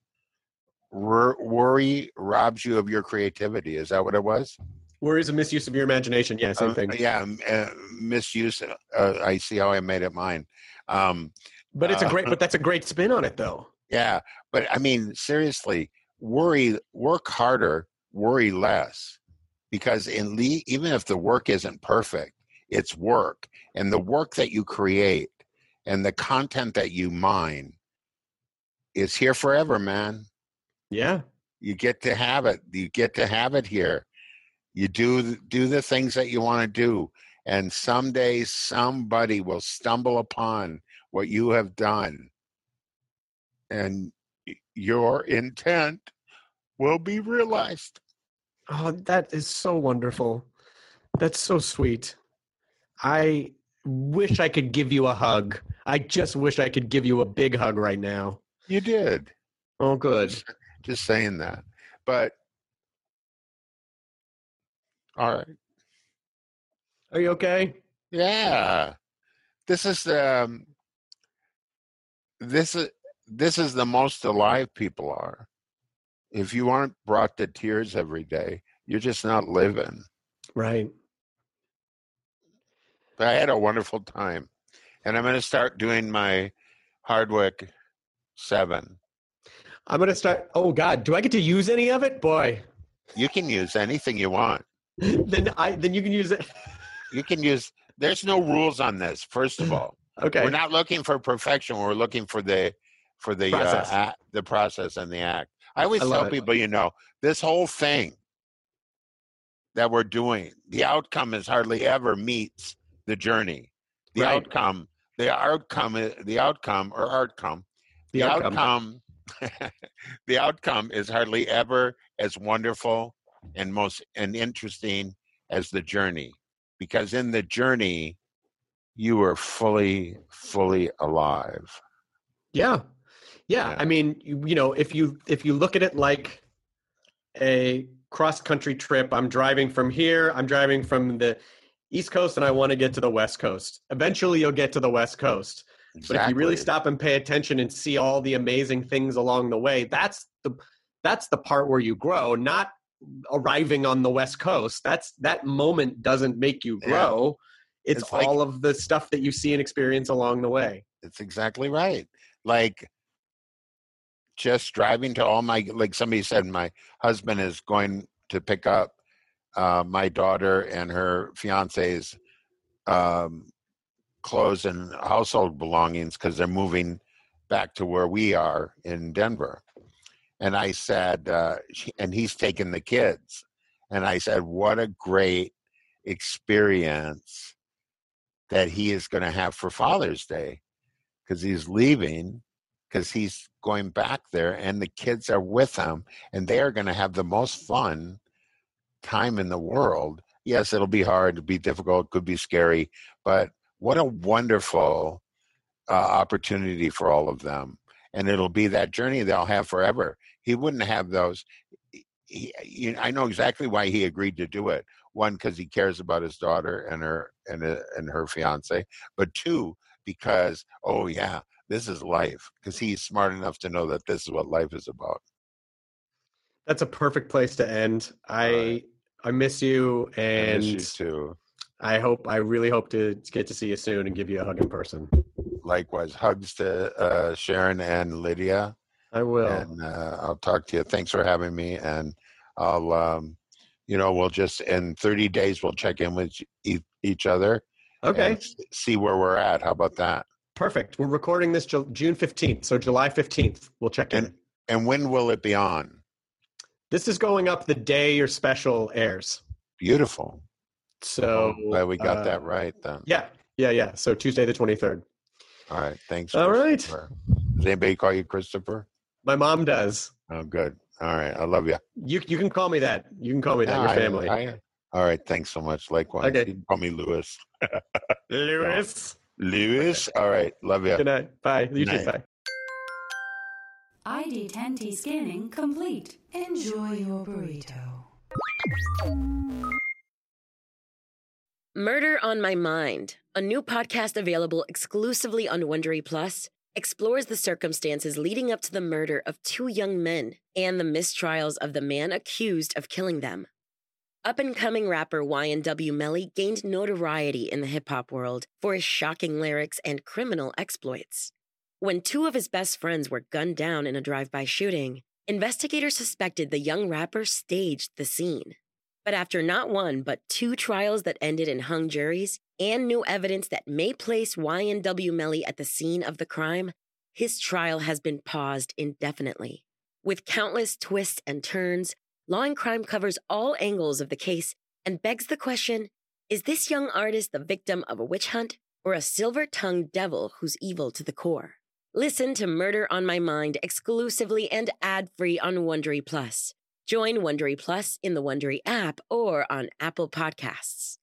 Worry robs you of your creativity. Is that what it was? Worry is a misuse of your imagination. Yeah, same thing. Misuse. I see how I made it mine. But but that's a great spin on it, though. Yeah, but I mean, seriously, work harder, worry less. Because even if the work isn't perfect, it's work. And the work that you create and the content that you mine is here forever, man. Yeah. You get to have it. You get to have it here. You do the things that you want to do. And someday somebody will stumble upon what you have done. And your intent will be realized. Oh, that is so wonderful. That's so sweet. I wish I could give you a hug. I just wish I could give you a big hug right now. You did. Oh, good. Just saying that. But, all right. Are you okay? Yeah. This is the most alive people are. If you aren't brought to tears every day, you're just not living. Right. But I had a wonderful time. And I'm going to start doing my Hardwick 7. I'm going to start. Oh, God. Do I get to use any of it? Boy. You can use anything you want. Then you can use it. You can use. There's no rules on this, first of all. Okay. We're not looking for perfection. We're looking for the process. The process and the act. I always tell people, this whole thing that we're doing, the outcome is hardly ever meets the journey. The outcome is hardly ever as wonderful and interesting as the journey, because in the journey, you are fully alive. Yeah. Yeah, I mean, if you look at it like a cross-country trip, I'm driving from here, I'm driving from the East Coast, and I want to get to the West Coast. Eventually, you'll get to the West Coast. Exactly. But if you really stop and pay attention and see all the amazing things along the way, that's the part where you grow, not arriving on the West Coast. That moment doesn't make you grow. Yeah. It's all of the stuff that you see and experience along the way. It's exactly right. Like, just driving to like somebody said, my husband is going to pick up my daughter and her fiance's clothes and household belongings because they're moving back to where we are in Denver. And I said, and he's taking the kids. And I said, what a great experience that he is going to have for Father's Day, because he's leaving, because he's going back there, and the kids are with him, and they are going to have the most fun time in the world. Yes, it'll be hard, it'll be difficult, could be scary, but what a wonderful opportunity for all of them. And it'll be that journey they'll have forever. He wouldn't have those. I know exactly why he agreed to do it. One, because he cares about his daughter and her fiance, but two, because, this is life, because he's smart enough to know that this is what life is about. That's a perfect place to end. I miss you, and I miss you too. I really hope to get to see you soon and give you a hug in person. Likewise, hugs to Sharon and Lydia. I will. And I'll talk to you. Thanks for having me. And I'll, we'll just, in 30 days, we'll check in with each other. Okay. And see where we're at. How about that? Perfect. We're recording this June 15th. So July 15th, we'll check in. And when will it be on? This is going up the day your special airs. Beautiful. So glad we got that right then. Yeah. So Tuesday the 23rd. All right. Thanks. All right. Does anybody call you Christopher? My mom does. Oh, good. All right. I love you. You can call me that. You can call me that. Your family. All right. Thanks so much. Likewise. Okay. You can call me Lewis. Lewis. All right. Love you. Good night. Bye. You too. Bye. ID10T scanning complete. Enjoy your burrito. Murder on My Mind, a new podcast available exclusively on Wondery Plus, explores the circumstances leading up to the murder of two young men and the mistrials of the man accused of killing them. Up-and-coming rapper YNW Melly gained notoriety in the hip-hop world for his shocking lyrics and criminal exploits. When two of his best friends were gunned down in a drive-by shooting, investigators suspected the young rapper staged the scene. But after not one, but two trials that ended in hung juries and new evidence that may place YNW Melly at the scene of the crime, his trial has been paused indefinitely. With countless twists and turns, Law and Crime covers all angles of the case and begs the question, is this young artist the victim of a witch hunt or a silver-tongued devil who's evil to the core? Listen to Murder on My Mind exclusively and ad-free on Wondery Plus. Join Wondery Plus in the Wondery app or on Apple Podcasts.